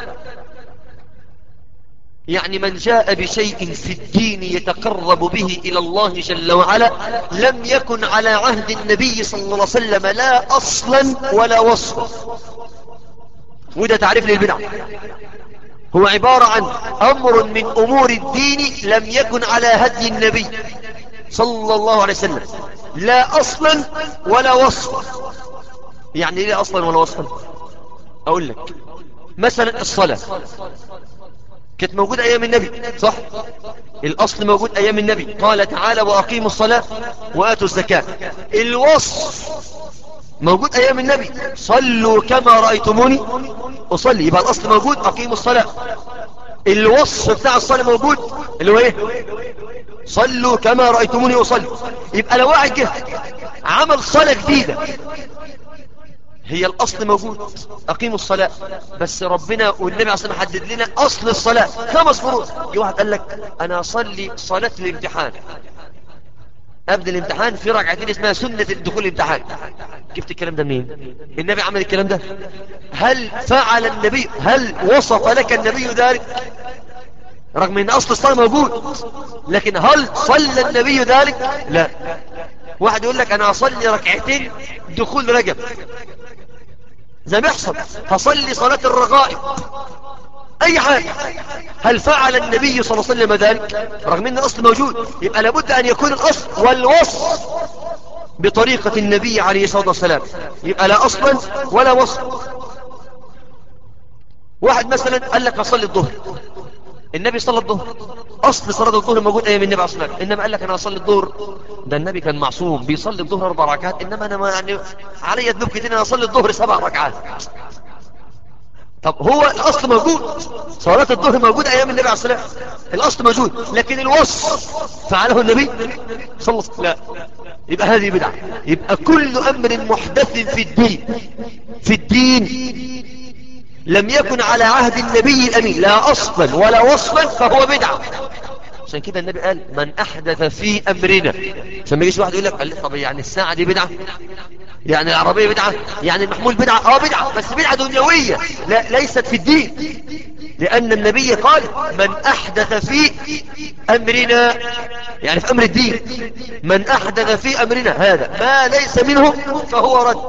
يعني من جاء بشيء في الدين يتقرب به إلى الله جل وعلا لم يكن على عهد النبي صلى الله عليه وسلم لا أصلا ولا وصفا. وده تعريف للبدع، هو عبارة عن أمر من أمور الدين لم يكن على هدي النبي صلى الله عليه وسلم لا أصلا ولا وصفا. يعني ايه أصلا ولا وصفا؟ أقول لك مثلا الصلاة كانت موجودة أيام النبي، صح؟ الأصل موجود أيام النبي، قال تعالى: وأقيموا الصلاة وآتوا الزكاة. الوصف موجود أيام النبي: صلوا كما رأيتموني أصلي. يبقى الأصل موجود: أقيموا الصلاة. الوصف بتاع الصلاة موجود اللي هو إيه؟ صلوا كما رأيتموني أصلي. يبقى لو واحد جه عمل صلاة جديدة، هي الأصل موجود: أقيموا الصلاة، بس ربنا والنبي عليه الصلاة والسلام حدد لنا أصل الصلاة خمس فروض. يجي واحد قال لك: أنا أصلي صلاة الامتحان، قبل الامتحان في ركعتين اسمها سنة الدخول الامتحان. جبت الكلام ده منين؟ النبي عمل الكلام ده؟ هل فعل النبي؟ هل وصف لك النبي ذلك؟ رغم ان اصل الصلاة موجود، لكن هل صلى النبي ذلك؟ لا. واحد يقول لك: انا اصلي ركعتين دخول رجب، زي ما يحصل هصلي صلاة الرغائب، اي حاجة. هل فعل النبي صلى الله عليه وسلم ذلك؟ رغم ان الاصل موجود. يبقى لابد ان يكون الاصل والوصف بطريقة النبي عليه الصلاة والسلام، يبقى لا اصلا ولا وصف. واحد مثلا قال لك: اصلي الظهر، النبي صلى الظهر، اصل صلاة الظهر موجود ايام النبي عليه الصلاة والسلام، انما قال لك: انا اصلي الظهر، ده النبي كان معصوم بيصلي الظهر اربع ركعات، انما انا ما يعني علي ذنوب كتير، انا اصلي الظهر سبع ركعات. طب هو الاصل موجود، صلاة الظهر موجود ايام النبي عليه الصلاة والسلام، الاصل موجود، لكن الوصف فعله النبي صلى الله عليه وسلم لا. يبقى هذه بدعة. يبقى كل امر محدث في الدين في الدين لم يكن على عهد النبي الامين لا اصلا ولا وصفا فهو بدعة. عشان كده النبي قال: من احدث في امرنا. عشان ما يجيش واحد يقول لك: قال لي طب يعني الساعة دي بدعة، يعني العربية بدعة، يعني المحمول بدعة. اه بدعة، بس بدعة دنيوية، لا ليست في الدين. لأن النبي قال: من أحدث في أمرنا، يعني في أمر الدين، من أحدث في أمرنا هذا ما ليس منه فهو رد.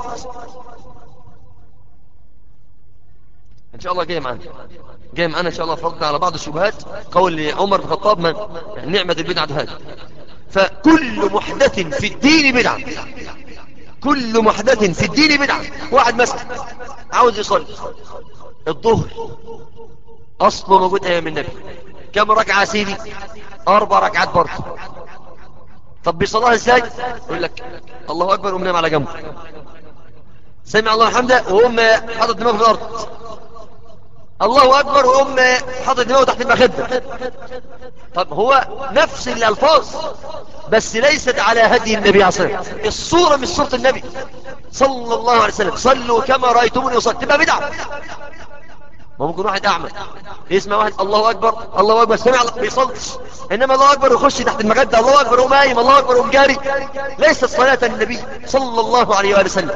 إن شاء الله جاي معنا جاي معنا إن شاء الله فرضنا على بعض الشبهات. قول عمر بن الخطاب: من يعني نعمة البدعة هذه. فكل محدث في الدين بدعة، كل محدث في الدين بدعة. واحد مثلا عاوز يصلي الظهر، أصله موجود أيام النبي، كم ركعة سيدي؟ أربع ركعات برضه. طب بيصليها ازاي؟ يقول لك: الله أكبر ومنام على جنبه، سمع الله حمده وهم حاطط دماغه في الأرض، الله أكبر وهم حاطط دماغه تحت المخدة. طب هو نفس الألفاظ بس ليست على هدي النبي عليه الصلاة والسلام، الصورة مش صورة النبي صلى الله عليه وسلم. صلوا كما رأيتموني أصلي، تبقى بدعة. ممكن واحد أعمى يسمع واحد الله أكبر الله أكبر سمع الله بيصلش، إنما الله أكبر يخش تحت المخدة، الله أكبر ومايم، الله أكبر ومجاري، ليست صلاة النبي صلى الله عليه وآله وسلم.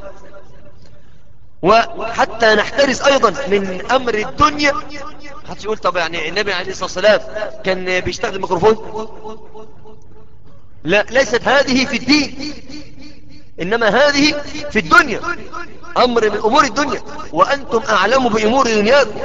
وحتى نحترز أيضا من أمر الدنيا. حتى يقول: طب يعني النبي عليه الصلاة والسلام كان بيستخدم ميكروفون؟ لا، ليست هذه في الدين، إنما هذه في الدنيا، أمر من أمور الدنيا، وأنتم أعلم بأمور دنياكم.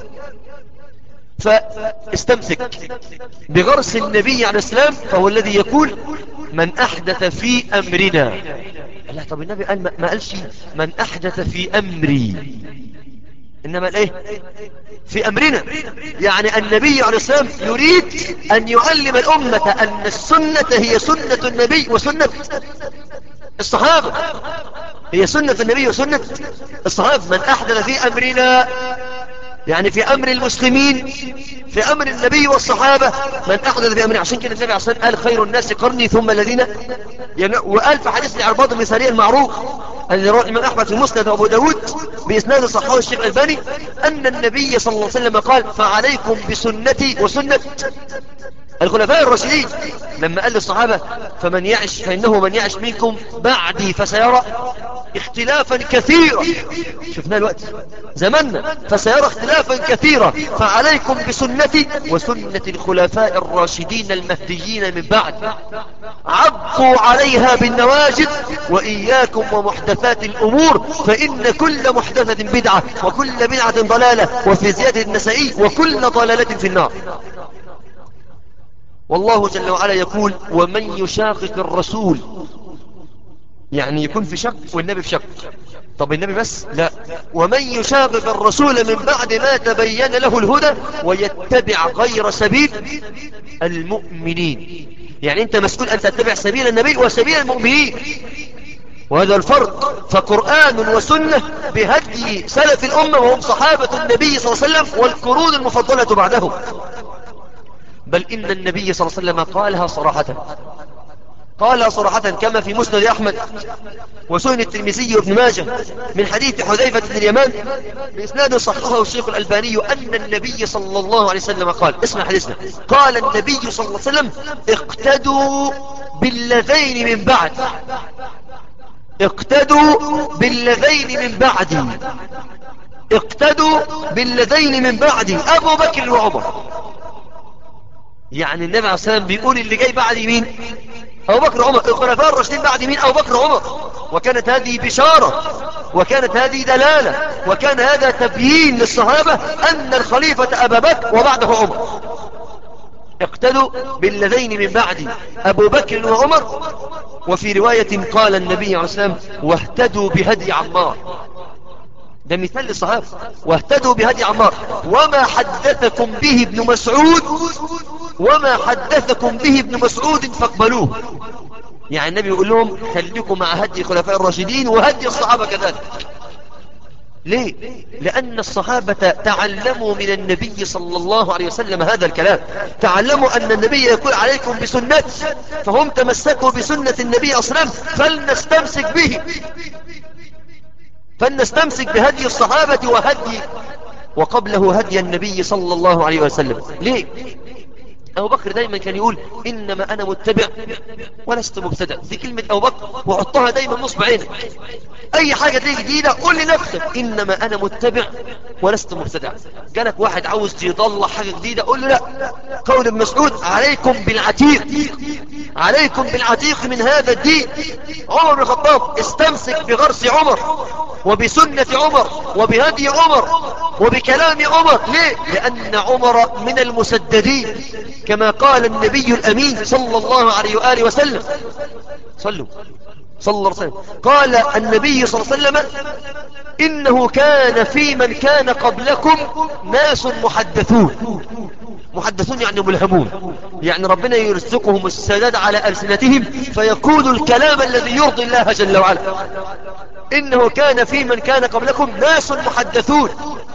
فاستمسك بغرس النبي عليه السلام، فهو الذي يقول: من أحدث في أمرنا. لا، طب النبي قال ما قالش من أحدث في أمري، إنما الإيه؟ في أمرنا. يعني النبي عليه السلام يريد أن يعلم الأمة أن السنة هي سنة النبي وسنة الصحابة، هي سنة النبي وسنة الصحابة من أحدث في أمرنا، يعني في أمر المسلمين، في أمر النبي والصحابة، من أحدث في أمرنا. عشان كده النبي عليه الصلاة والسلام قال خير الناس قرني ثم الذين، وقال في حديث العرباض المثالية المعروف الذي رواه الإمام أحمد في المسند وأبو داود بإسناد صححه الشيخ الألباني أن النبي صلى الله عليه وسلم قال فعليكم بسنتي وسنة الخلفاء الراشدين. لما قال للصحابة فمن يعش فإنه من يعش منكم بعدي فسيرى اختلافا كثيرا، شفنا الوقت زماننا، فسيرى اختلافا كثيرا، فعليكم بسنتي وسنة الخلفاء الراشدين المهديين من بعد، عضوا عليها بالنواجذ وإياكم ومحدثات الأمور فإن كل محدثة بدعة وكل بدعة ضلالة، وفي زيادة النسائي وكل ضلالة في النار. والله جل وعلا يقول ومن يشاقق الرسول، يعني يكون في شك والنبي في شك. طب النبي بس؟ لا، ومن يشاقق الرسول من بعد ما تبين له الهدى ويتبع غير سبيل المؤمنين، يعني انت مسؤول ان تتبع سبيل النبي وسبيل المؤمنين، وهذا الفرق. فقرآن وسنة بهدي سلف الأمة وهم صحابة النبي صلى الله عليه وسلم والقرون المفضلة بعدهم. بل إن النبي صلى الله عليه وسلم قالها صراحة، قالها صراحة كما في مسند أحمد وسنن الترمذي وابن ماجه من حديث حذيفة بن اليمان بإسناد صححه الشيخ الألباني أن النبي صلى الله عليه وسلم قال، اسمع حديثنا، قال النبي صلى الله عليه وسلم اقتدوا بالذين من بعد، اقتدوا بالذين من بعدي، اقتدوا بالذين من بعدي أبو بكر وعمر. يعني النبي عليه الصلاة والسلام بيقول اللي جاي بعد مين؟ أبو بكر وعمر. الخلفاء الراشدين بعد مين؟ أبو بكر وعمر. وكانت هذه بشارة وكانت هذه دلالة وكان هذا تبيين للصحابة أن الخليفة أبا بكر وبعده عمر. اقتدوا بالذين من بعد أبو بكر وعمر. وفي رواية قال النبي عليه الصلاة والسلام واهتدوا بهدي عمار، ده مثال للصحابة، واهتدوا بهدي عمار. وما حدثكم به ابن مسعود وما حدثكم به ابن مسعود فاقبلوه. يعني النبي يقول لهم خليكم مع هدي الخلفاء الراشدين وهدي الصحابة كذلك. ليه؟ لأن الصحابة تعلموا من النبي صلى الله عليه وسلم هذا الكلام، تعلموا أن النبي يقول عليكم بسنتي، فهم تمسكوا بسنة النبي أصلا، فلنستمسك به، فلنستمسك بهدي الصحابة وهدي وقبله هدي النبي صلى الله عليه وسلم. ليه؟ أبو بكر دايما كان يقول إنما أنا متبع ولست مبتدع. دي كلمة أبو بكر وحطها دايما نصب عينك، أي حاجة تيجي جديدة قول لنفسك إنما أنا متبع ولست مبتدع. جالك واحد عاوز يطلع حاجة جديدة قول له لا. قول ابن مسعود عليكم بالعتيق، عليكم بالعتيق من هذا الدين. عمر بن الخطاب استمسك بغرس عمر وبسنة عمر وبهدي عمر وبكلام عمر. ليه؟ لأن عمر من المسددين كما قال النبي الأمين صلى الله عليه وآله وسلم. صلوا صلى الله عليه وسلم. قال النبي صلى الله عليه وسلم إنه كان في من كان قبلكم ناس محدثون. محدثون يعني ملهمون، يعني ربنا يرزقهم السداد على ألسنتهم فيقول الكلام الذي يرضي الله جل وعلا. إنه كان في من كان قبلكم ناس محدثون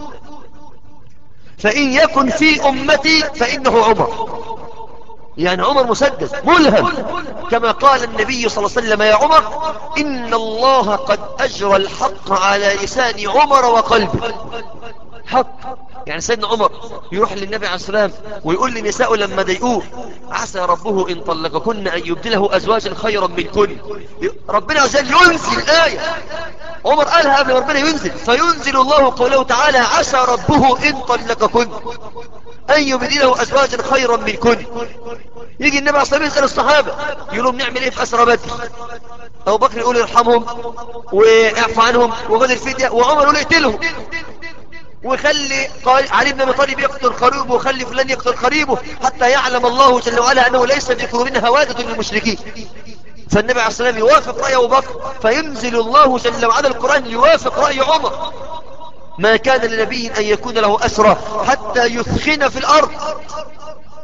فإن يكن في أمتي فإنه عمر. يعني عمر مسدد ملهم كما قال النبي صلى الله عليه وسلم يا عمر إن الله قد أجرى الحق على لسان عمر وقلبه. حق يعني سيدنا عمر يروح للنبي عليه السلام ويقول لنساء لما ضايقوه عسى ربه إن طلقكن أن يبدله أزواجا خيرا منكن. ربنا عز وجل ينزل الآية، عمر قالها قبل ربنا ينزل، فينزل الله قوله تعالى عسى ربه إن طلقكن أن يبدله أزواجا خيرا منكن. يجي النبي عليه الصلاة والسلام يسأل الصحابة يقول لهم نعمل إيه في أسرى بدر؟ أبو بكر يقول ارحمهم واعف عنهم وخذ الفدية، وعمر يقول اقتلهم وخلي علي بن ابي طالب يقتل قريبه وخلي فلان يقتل قريبه حتى يعلم الله جل وعلا أنه ليس في قلوبنا هوادة للمشركين. فالنبي عليه الصلاة والسلام يوافق رأي أبو بكر فينزل الله جل وعلا القرآن يوافق رأي عمر. ما كان لنبي أن يكون له أسرى حتى يثخن في الأرض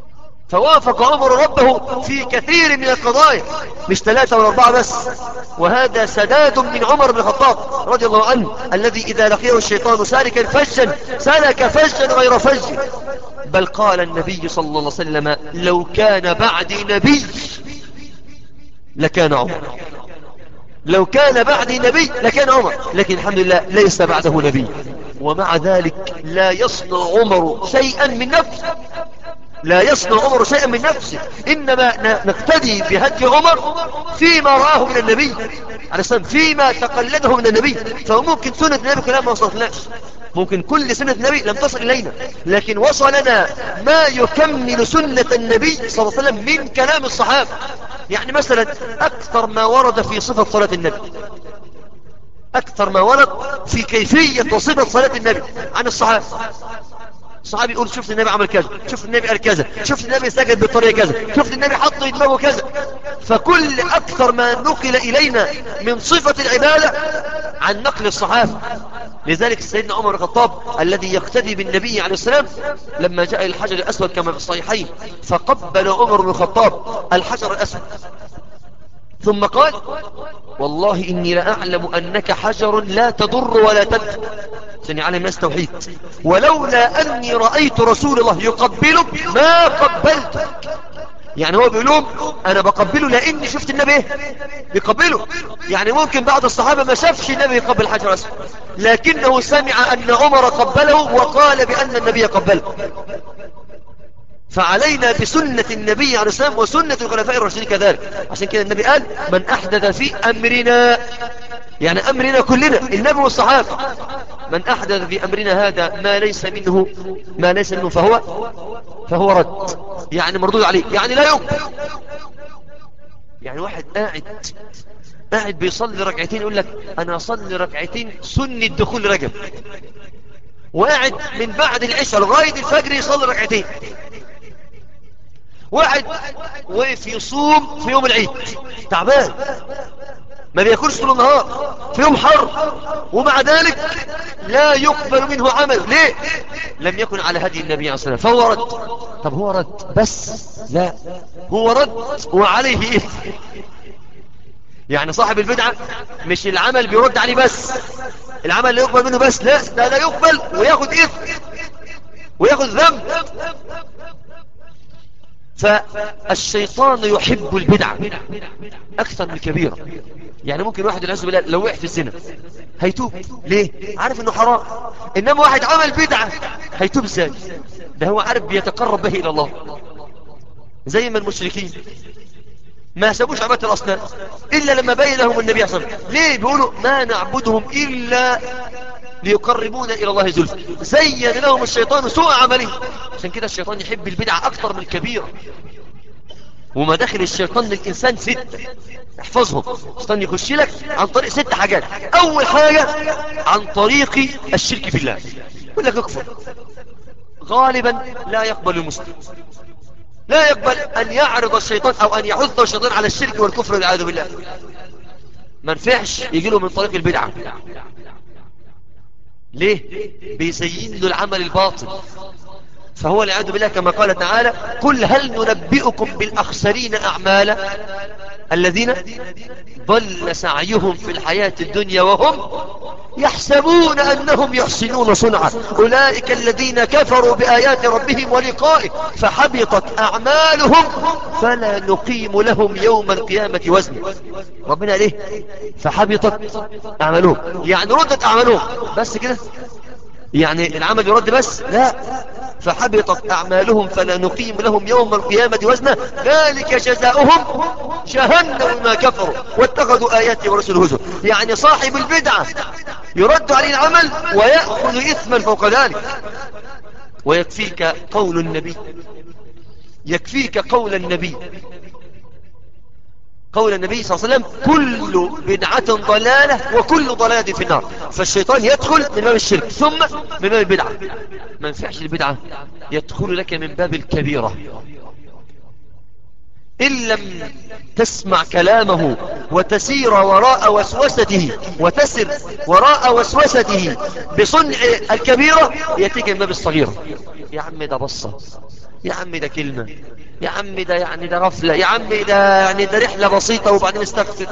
فوافق عمر ربه في كثير من القضايا، مش ثلاثة ولا أربعة بس. وهذا سداد من عمر بن الخطاب رضي الله عنه، الذي إذا لقيه الشيطان سالكا فجا سلك فجا غير فج. بل قال النبي صلى الله عليه وسلم: لو كان بعدي نبي لكان عمر، لو كان بعدي نبي لكان عمر. لكن الحمد لله ليس بعده نبي، ومع ذلك لا يصنع عمر شيئا من نفسه، لا يصنع عمر شيئا من نفسه، إنما نقتدي بهدي عمر فيما رآه من النبي عليه السلام، فيما تقلده من النبي. فممكن سنة النبي كلها ما وصلتناش، ممكن كل سنة النبي لم تصل إلينا، لكن وصلنا ما يكمل سنة النبي صلى الله عليه وسلم من كلام الصحابة. يعني مثلا أكثر ما ورد في صفة صلاة النبي، أكثر ما ورد في كيفية وصفة صلاة النبي عن الصحابة. الصحابي يقول: شفت النبي عمل كذا، شفت النبي قال كذا، شفت النبي سجد بالطريقة كذا، شفت النبي حط يدمغه كذا. فكل أكثر ما نقل إلينا من صفة العبادة عن نقل الصحابة. لذلك سيدنا عمر بن الخطاب الذي يقتدي بالنبي عليه السلام لما جاء الحجر الأسود كما في الصحيحين، فقبل عمر بن الخطاب الحجر الأسود ثم قال: والله إني لأعلم أنك حجر لا تضر ولا تنفع، عشان يعلم الناس توحيد. ولولا أني رأيت رسول الله يقبلك ما قبلتك. يعني هو بيقولهم أنا بقبله لأني شفت النبي يقبله. يعني ممكن بعض الصحابة ما شافش النبي يقبل الحجر الأسود، لكنه سمع أن عمر قبله وقال بأن النبي قبله. فعلينا بسنة النبي عليه السلام وسنة الخلفاء الراشدين كذلك. عشان كده النبي قال: من أحدث في أمرنا، يعني أمرنا كلنا النبي والصحابة، من أحدث في أمرنا هذا ما ليس منه ما ليس منه فهو فهو رد، يعني مردود عليه، يعني لا يقبل. يعني واحد قاعد قاعد بيصلي ركعتين يقول لك أنا أصلي ركعتين سنة دخول رجب، وقاعد من بعد العشاء لغاية الفجر يصلي ركعتين. واحد وقف يصوم في يوم العيد تعبان ما بياكلش طول النهار في يوم حر، ومع ذلك لا يقبل منه عمل. ليه؟ لم يكن على هدي النبي عليه الصلاة والسلام، فهو رد. طب هو رد بس؟ لا، هو رد وعليه إثم. يعني صاحب البدعة مش العمل بيرد عليه بس، العمل لا يقبل منه بس، لا، لا, لا يقبل وياخد إثم وياخد ذنب. فالشيطان يحب البدعة أكثر من الكبيرة. يعني ممكن واحد العزو بالله لو وقع في الزنا هيتوب، ليه؟ عارف انه حرام. انما واحد عمل بدعة هيتوب ازاي؟ ده هو عارف بيتقرب به الى الله. زي ما المشركين ما سابوش عبادة الأصنام إلا لما بين لهم النبي صلى الله عليه وسلم. ليه؟ بيقولوا ما نعبدهم إلا ليقربونا إلى الله زلفى. زين لهم الشيطان سوء عمله. عشان كده الشيطان يحب البدعة أكثر من الكبيرة. ومداخل الشيطان للإنسان ستة، احفظهم. الشيطان يخش لك عن طريق ست حاجات. أول حاجة عن طريق الشرك بالله، يقول لك اكفر. غالبا لا يقبل المسلم، لا يقبل أن يعرض الشيطان أو أن يحث الشيطان على الشرك والكفر والعياذ بالله. ما نفعش يجي له من طريق البدعة. ليه؟ بيزين له العمل الباطل. فهو العياذ بالله كما قال تعالى: قل هل ننبئكم بالأخسرين أعمالا الذين ضل سعيهم في الحياة الدنيا وهم يحسبون أنهم يحسنون صنعا أولئك الذين كفروا بآيات ربهم ولقائه فحبطت أعمالهم فلا نقيم لهم يوم القيامة وزنا. ربنا ليه؟ فحبطت أعمالهم، يعني ردت أعمالهم بس كده؟ يعني العمل يرد بس؟ لا، فحبطت أعمالهم فلا نقيم لهم يوم القيامة وزنا ذلك جزاؤهم جهنم ما كفروا واتخذوا آياتي ورسل هزوا. يعني صاحب البدعة يرد عليه العمل ويأخذ إثما فوق ذلك. ويكفيك قول النبي، يكفيك قول النبي قول النبي صلى الله عليه وسلم: كل بدعة ضلالة وكل ضلالة في النار. فالشيطان يدخل من باب الشرك ثم من باب البدعة. ما ينفعش البدعة، يدخل لك من باب الكبيرة. إن لم تسمع كلامه وتسير وراء وسوسته وتسر وراء وسوسته بصنع الكبيرة، يأتيك من باب الصغيرة. يا عم ده بصة، يا عم ده كلمة، يا عم ده يعني ده غفلة، يا عم ده يعني ده رحلة بسيطة وبعدين استغفر.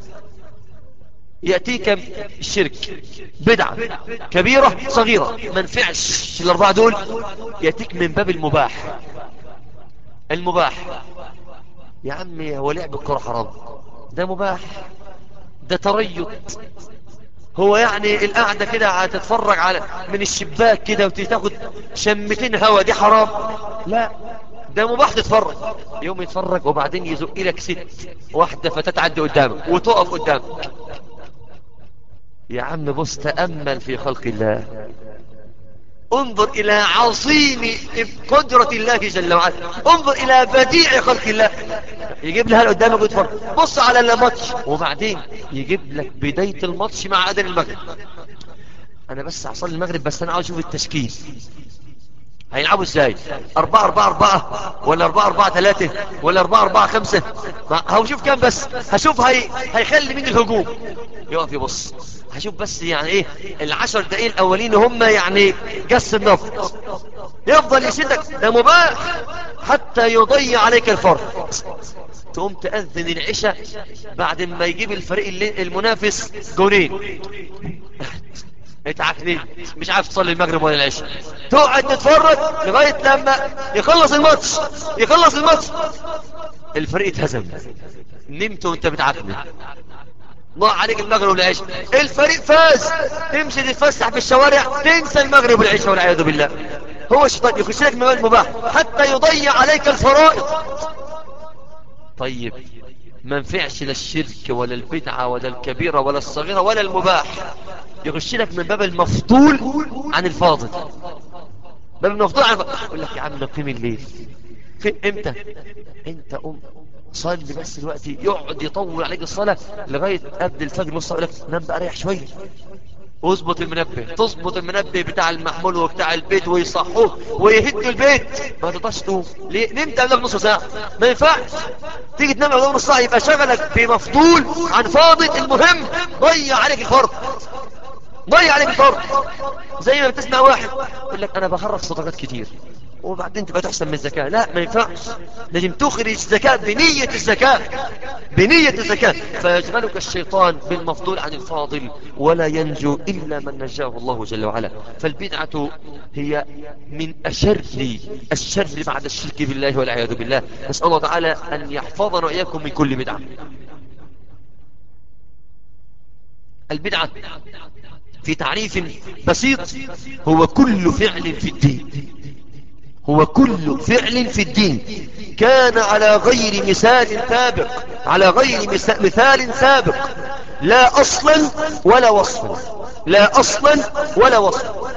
يأتيك الشرك بدعة كبيرة صغيرة ما نفعش الأربعة دول، يأتيك من باب المباح. المباح يا عمي هو لعب الكرة حرام؟ ده مباح، ده تريض. هو يعني القعدة كده هتتفرج على من الشباك كده وتاخد شمتين هوا دي حرام؟ لا، ده مباح تتفرج. يوم يتفرج وبعدين يزق لك ست واحدة فتتعدي قدامك وتقف قدامك. يا عم بص، تأمل في خلق الله، انظر إلى عظيم قدرة الله جل وعلا، انظر إلى بديع خلق الله. يجيب لها قدامك ويتفرج، بص على الماتش وبعدين يجيب لك بداية الماتش مع أذان المغرب. أنا بس هصلي المغرب بس أنا عاوز أشوف التشكيل هيلعبوا ازاي، أربعة أربعة أربعة ولا أربعة أربعة ثلاثة ولا أربعة أربعة خمسة. هشوف كام بس، هشوف هي... هيخلي مين الهجوم. يقف يبص، هشوف بس يعني ايه العشر دقايق الاولين هم يعني جس النفط. يفضل يشدك، ده مباح حتى يضيع عليك الفرق. تقوم تأذن العشاء بعد ما يجيب الفريق المنافس جونين، اتعكنين مش عارف تصلي المغرب ولا العشاء. تقعد تتفرج لغاية لما يخلص الماتش، يخلص الماتش الفريق اتهزم، نمت وانت بتعكنن، ضاع عليك المغرب والعشاء. الفريق فاز، تمشي تتفسح في الشوارع تنسى المغرب والعشاء والعياذ بالله. هو الشيطان يخش لك من المباح حتى يضيع عليك الفرائض. طيب ما نفعش لا الشرك ولا البدعة ولا الكبيرة ولا الصغيرة ولا المباح، يخش لك من باب المفضول عن الفاضل. باب المفضول عن الفاضل، يقول لك يا عم نقيم الليل في امتى؟ انت قم صلي بس دلوقتي. يقعد يطول عليك الصلاة لغاية قبل الفجر نص ساعة، يقول لك نام بقى ريح شوية. واظبط المنبه، تظبط المنبه بتاع المحمول وبتاع البيت ويصحوه ويهدوا البيت، ما تقدرش تقوم. ليه؟ نمت قبلك نص ساعة، ما ينفعش. تيجي تنام قبل نص ساعة يبقى شغلك بمفضول عن فاضل. المهم ضيع عليك الفرض، ضيع عليك الفرض. زي ما بتسمع واحد يقول لك انا بخرج صدقات كتير وبعدين تبقى تحسن من الزكاة. لا، ما ينفعش، لازم تخرج الزكاة بنية الزكاة، بنية الزكاة. فيشغلك الشيطان بالمفضول عن الفاضل ولا ينجو إلا من نجاه الله جل وعلا. فالبدعة هي من أشر الشر بعد الشرك بالله والعياذ بالله. نسأل الله تعالى أن يحفظنا وإياكم من كل بدعة. البدعة في تعريف بسيط هو كل فعل في الدين، هو كل فعل في الدين كان على غير مثال سابق، على غير مثال سابق، لا أصلا ولا وصفا، لا أصلا ولا وصفا.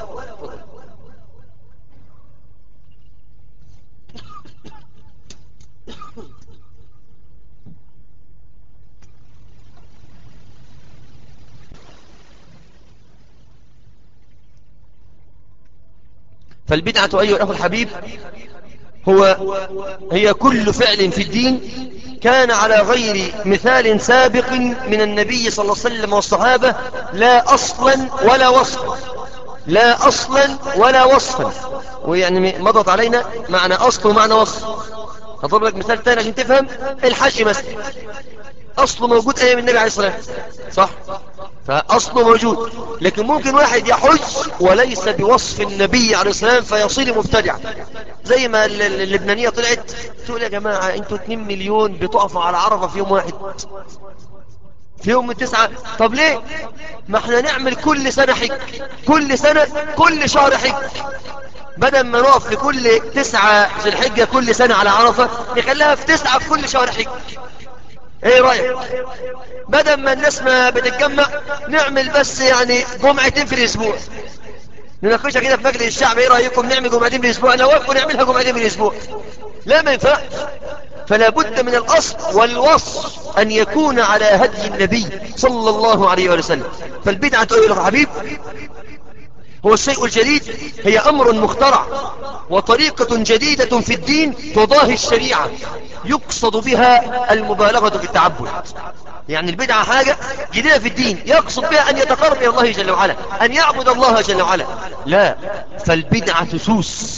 فالبدعة أيها الأخ الحبيب هو هي كل فعل في الدين كان على غير مثال سابق من النبي صلى الله عليه وسلم والصحابة، لا أصلا ولا وصفا، لا أصلا ولا وصفا. ويعني مضت علينا معنى أصل ومعنى وصف. هضرب لك مثال تاني عشان تفهم. الحج مثلا أصله موجود أيام النبي عليه الصلاة والسلام، صح؟ فأصله موجود، لكن ممكن واحد يحج وليس بوصف النبي عليه الصلاة والسلام فيصير مبتدع. زي ما اللبنانية طلعت تقول يا جماعة انتوا اتنين مليون بتقفوا على عرفة في يوم واحد، في يوم من تسعة. طب ليه؟ ما احنا نعمل كل سنة حج، كل سنة كل شهر حج، بدل ما نقف في كل تسعة في الحجة كل سنة على عرفة نخليها في تسعة في كل شهر حج. ايه رأيك؟ بدل ما الناس ما بتتجمع نعمل بس يعني جمعتين في الاسبوع، نناقشها كده في مجلس الشعب. ايه رأيكم نعمل جمعتين في الاسبوع؟ لو وافقوا نعملها جمعتين في الاسبوع. لا، ما ينفعش. فلا بد من الأصل والوصف أن يكون على هدي النبي صلى الله عليه وسلم. فالبدعة أيها الحبيب هو الشيء الجديد، هي أمر مخترع وطريقة جديدة في الدين تضاهي الشريعة يقصد بها المبالغة في التعبد. يعني البدعة حاجة جديدة في الدين يقصد بها أن يتقرب إلى الله جل وعلا، أن يعبد الله جل وعلا. لا، فالبدعة سوس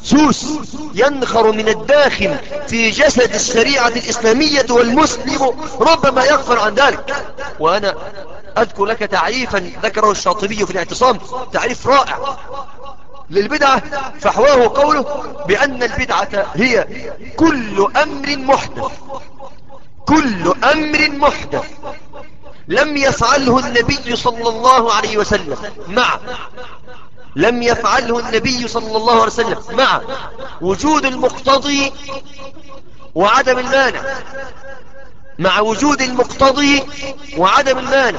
سوس ينخر من الداخل في جسد الشريعة الإسلامية، والمسلم ربما يغفر عن ذلك. وأنا أذكر لك تعريفا ذكره الشاطبي في الاعتصام، تعريف رائع للبدعة، فحواه قوله بأن البدعة هي كل أمر محدث كل أمر محدث لم يفعله النبي صلى الله عليه وسلم مع لم يفعله النبي صلى الله عليه وسلم مع وجود المقتضي وعدم المانع مع وجود المقتضي وعدم المانع.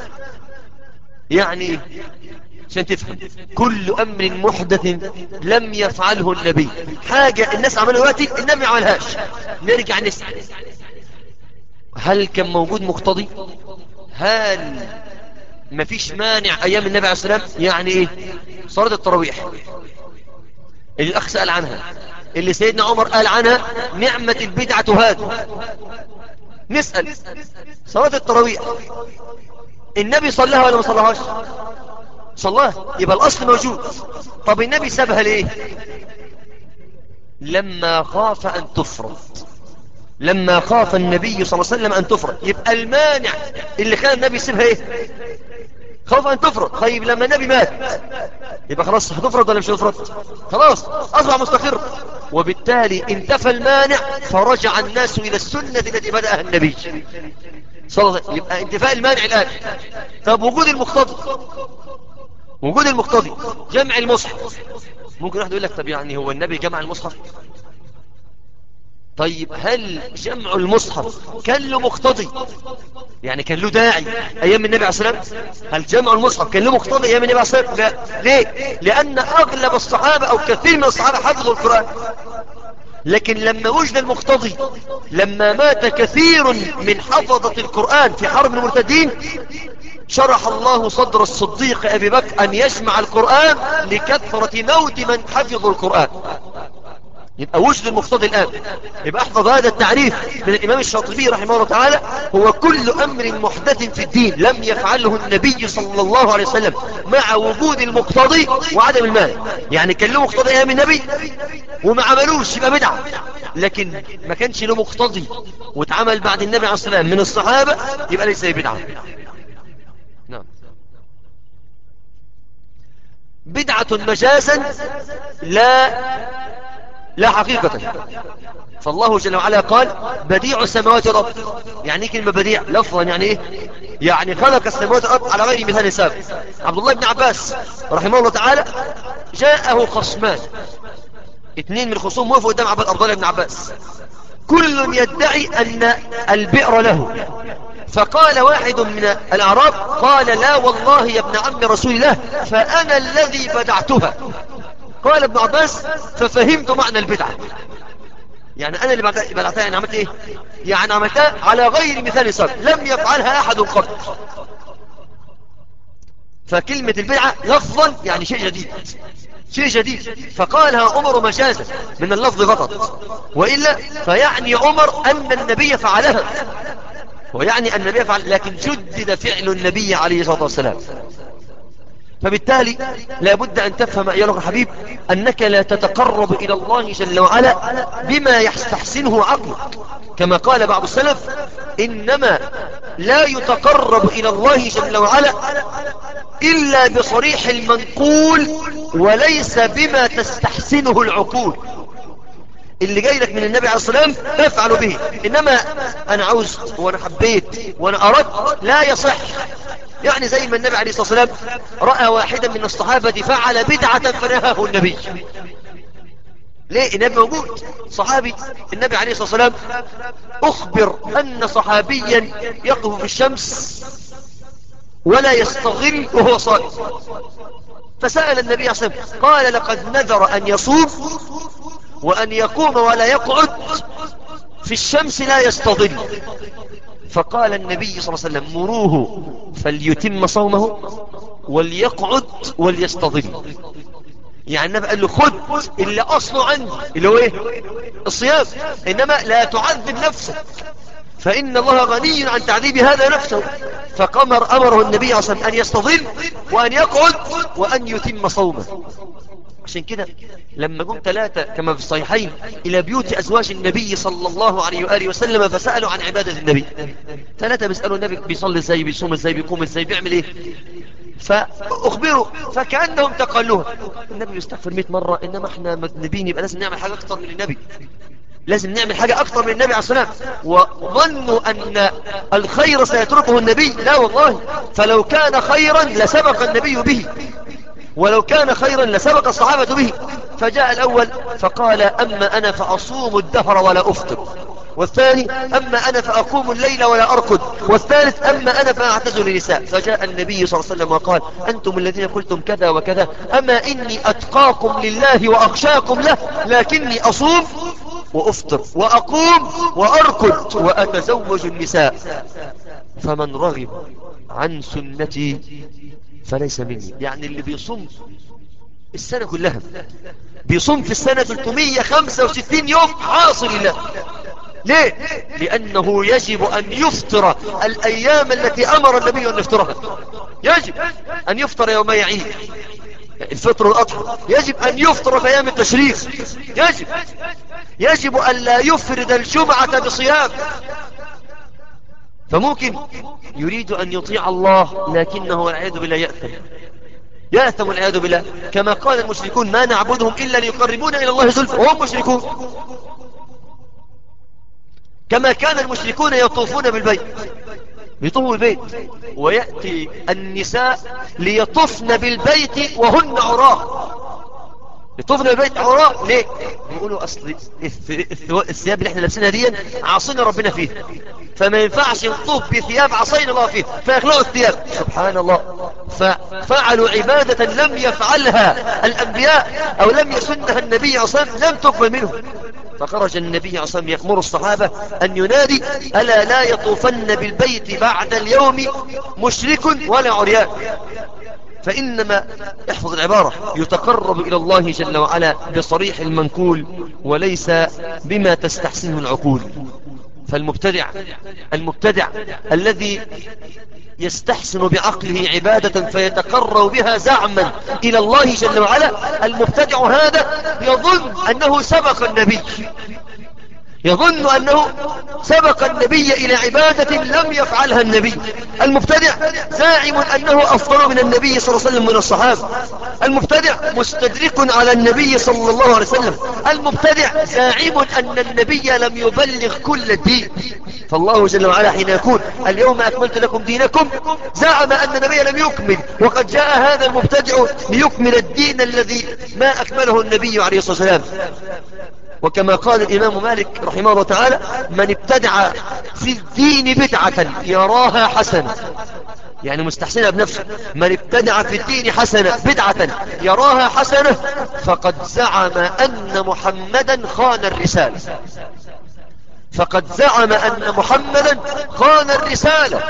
يعني عشان تفهم، كل أمر محدث لم يفعله النبي، حاجة الناس عملوا دلوقتي النبي ما عملهاش، نرجع نسأل هل كان موجود مقتضي؟ هل مفيش مانع أيام النبي عليه السلام؟ يعني إيه؟ صلاة التراويح اللي الأخ سأل عنها، اللي سيدنا عمر قال عنها نعمة البدعة هذه. نسأل صلاة التراويح النبي صلاها ولا ما صلاهاش؟ صلاها، يبقى الأصل موجود. طب النبي سابها ليه؟ لما خاف أن تفرض لما خاف النبي صلى الله عليه وسلم أن تفرض. يبقى المانع اللي خلى النبي يسيبها ايه؟ خوف أن تفرض. طيب لما النبي مات يبقى خلاص هتفرض ولا مش هتفرض؟ خلاص أصبح مستقر، وبالتالي انتفى المانع فرجع الناس إلى السنة التي بدأها النبي صلى الله عليه وسلم. يبقى انتفاء المانع الآن. طب وجود المقتضي وجود المقتضي جمع المصحف. ممكن واحد يقول لك طب يعني هو النبي جمع المصحف؟ طيب هل جمع المصحف كان له مقتضي؟ يعني كان له داعي أيام النبي عليه السلام؟ هل جمع المصحف كان له مقتضي أيام النبي عليه السلام؟ لا. ليه؟ لأن أغلب الصحابة أو كثير من الصحابة حفظوا القرآن. لكن لما وجد المقتضي، لما مات كثير من حفظة القرآن في حرب المرتدين، شرح الله صدر الصديق أبي بكر أن يجمع القرآن لكثرة موت من حفظوا القرآن. يبقى وجد المقتضي الآن. يبقى احفظ هذا التعريف من الإمام الشاطبي رحمه الله تعالى: هو كل أمر محدث في الدين لم يفعله النبي صلى الله عليه وسلم مع وجود المقتضي وعدم المانع. يعني كان له مقتضي أيام النبي وما عملوش يبقى بدعة، لكن ما كانش له مقتضي واتعمل بعد النبي عليه الصلاة والسلام من الصحابة يبقى ليس بدعة. نعم. بدعة مجازا لا لا حقيقة. فالله جل وعلا قال: بديع السماوات والأرض. يعني ايه كلمة بديع؟ لفظا يعني ايه؟ يعني خلق السماوات والأرض على غير مثال سابق. عبد الله بن عباس رحمه الله تعالى جاءه خصمان، اثنين من الخصوم وقفوا قدام عبد الله بن عباس، كل يدعي أن البئر له. فقال واحد من الأعراب: قال: لا والله يا ابن عم رسول الله، فأنا الذي بدعتها. قال ابن عباس: ففهمت معنى البدعة. يعني أنا اللي بدعتها، يعني عملت إيه؟ يعني عملتها على غير مثال سابق لم يفعلها أحد قط. فكلمة البدعة لفظا يعني شيء جديد، شيء جديد. فقالها عمر مجازا من اللفظ فقط، وإلا فيعني عمر أن النبي فعلها، ويعني أن النبي فعل، لكن جدد فعل النبي عليه الصلاة والسلام. فبالتالي لابد أن تفهم أيها الحبيب أنك لا تتقرب إلى الله جل وعلا بما يستحسنه عقلك، كما قال بعض السلف: إنما لا يتقرب إلى الله جل وعلا إلا بصريح المنقول وليس بما تستحسنه العقول. اللي جاي لك من النبي عليه الصلاة والسلام افعلوا به، إنما أنا عاوز وأنا حبيت وأنا أردت لا يصح. يعني زي ما النبي عليه الصلاة والسلام رأى واحدا من الصحابة فعل بدعة فنهاه النبي. ليه؟ النبي موجود، صحابي النبي عليه الصلاة والسلام أخبر أن صحابيا يقف في الشمس ولا يستغل وهو صائم، فسأل النبي عليه الصلاة والسلام قال: لقد نذر أن يصوم وأن يقوم ولا يقعد في الشمس لا يستظل. فقال النبي صلى الله عليه وسلم: مروه فليتم صومه وليقعد وليستظل. يعني النبي قال له: خد اللي أصله عندي اللي هو ايه؟ الصيام، إنما لا تعذب نفسك فإن الله غني عن تعذيب هذا نفسه. فقمر أمره النبي صلى الله عليه وسلم أن يستظل وأن يقعد وأن يتم صومه. عشان كده لما جم ثلاثة كما في الصحيحين إلى بيوت أزواج النبي صلى الله عليه وآله وسلم فسألوا عن عبادة النبي، ثلاثة بيسألوا النبي بيصلي ازاي، بيصوم ازاي، بيقوم ازاي، بيعمل ايه، فأخبروا فكأنهم تقلوها. النبي يستغفر مئة مرة، إنما احنا مذنبين يبقى لازم نعمل حاجة أكتر من النبي، لازم نعمل حاجة أكتر من النبي عليه الصلاة والسلام. وظنوا أن الخير سيتركه النبي، لا والله، فلو كان خيرا لسبق النبي به، ولو كان خيرا لسبق الصحابة به. فجاء الأول فقال أما أنا فأصوم الدهر ولا أفطر، والثاني أما أنا فأقوم الليل ولا أرقد، والثالث أما أنا فأعتزل النساء. فجاء النبي صلى الله عليه وسلم وقال أنتم الذين قلتم كذا وكذا، أما إني أتقاكم لله وأخشاكم له، لكني أصوم وأفطر وأقوم وأرقد وأتزوج النساء، فمن رغب عن سنتي فليس مني. يعني اللي بيصوم السنة كلها، بيصوم في السنة ثلاثمئة وخمسة وستين يوم حاصل الله. ليه؟ لأنه يجب أن يفطر الأيام التي أمر النبي أن يفطرها، يجب أن يفطر يوم عيد الفطر والأضحى، يجب أن يفطر في أيام التشريق، يجب يجب أن لا يفرد الجمعة بصيام. فممكن يريد أن يطيع الله لكنه والعياذ بالله يأثم، يأثم والعياذ بالله، كما قال المشركون ما نعبدهم إلا ليقربونا إلى الله زلفى وهم مشركون، كما كان المشركون يطوفون بالبيت، يطوفوا البيت ويأتي النساء ليطفن بالبيت وهن عراة، يطوفن بالبيت عراة. ليه؟ يقولوا أصل الثياب اللي احنا لابسينها دي عصينا ربنا فيها، فما ينفعش نطوف بثياب عصينا الله فيها، فيخلقوا الثياب. سبحان الله، ففعلوا عبادة لم يفعلها الأنبياء أو لم يسنها النبي عليه الصلاة والسلام، لم تقبل منهم. فخرج النبي عليه الصلاة والسلام يأمر الصحابة أن ينادي ألا لا يطوفن بالبيت بعد اليوم مشرك ولا عريان، فإنما احفظ العبارة يتقرب إلى الله جل وعلا بصريح المنكول وليس بما تستحسنه العقول. فالمبتدع المبتدع الذي يستحسن بعقله عبادة فيتقرب بها زعما إلى الله جل وعلا، المبتدع هذا يظن أنه سبق النبي، يظن أنه سبق النبي إلى عبادة لم يفعلها النبي. المبتدع زاعم أنه أفضل من النبي صلى الله عليه وسلم من الصحابة. المبتدع مستدرك على النبي صلى الله عليه وسلم. المبتدع زاعم أن النبي لم يبلغ كل الدين. فالله جل وعلا حين يقول اليوم أكملت لكم دينكم زعم أن النبي لم يكمل، وقد جاء هذا المبتدع ليكمل الدين الذي ما أكمله النبي عليه الصلاة والسلام. وكما قال الإمام مالك رحمه الله تعالى من ابتدع في الدين بدعة يراها حسنة، يعني مستحسنها بنفسه، من ابتدع في الدين حسنة بدعة يراها حسنة فقد زعم أن محمدا خان الرسالة، فقد زعم أن محمدا خان الرسالة.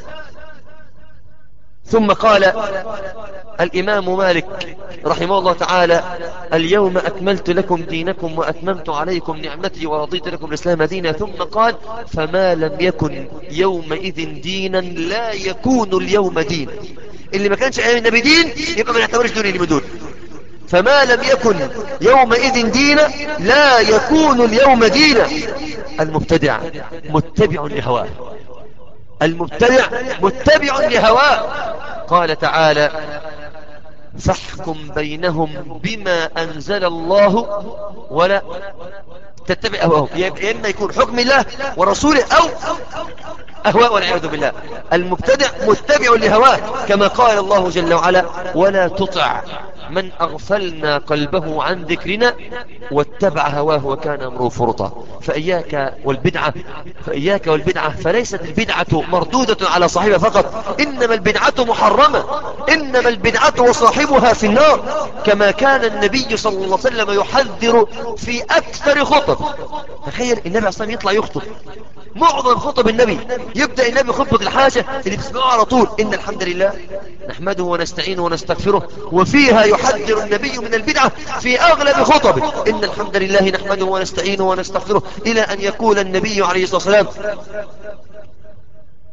ثم قال الإمام مالك رحمه الله تعالى اليوم أكملت لكم دينكم وأتممت عليكم نعمتي ورضيت لكم الإسلام دينا. ثم قال فما لم يكن يومئذ دينا لا يكون اليوم دين. اللي ما كانش أيام النبي دين يبقى ما نعتبرش دون اللي من دون. فما لم يكن يومئذ دينا لا يكون اليوم دينا. المبتدع متبع لهواه، المبتدع متبع لهواه. قال تعالى فاحكم بينهم بما أنزل الله ولا تتبع أهواءهم. يا إما يكون حكم الله ورسوله أو أهواء والعياذ بالله. المبتدع متبع لهواه كما قال الله جل وعلا ولا تطع من أغفلنا قلبه عن ذكرنا واتبع هواه وكان أمره فرطا. فإياك والبدعة فإياك والبدعة فليست البدعة مردودة على صاحبها فقط، إنما البدعة محرمة، إنما البدعة وصاحبها في النار. كما كان النبي صلى الله عليه وسلم يحذر في أكثر خطب. تخيل النبي عليه الصلاة والسلام يطلع يخطب، معظم خطب النبي يبدأ النبي خطبة الحاجة اللي بتسمعوها على طول إن الحمد لله نحمده ونستعينه ونستغفره، وفيها يحذر النبي من البدعة في أغلب خطبه إن الحمد لله نحمده ونستعينه ونستغفره، إلى أن يقول النبي عليه الصلاة والسلام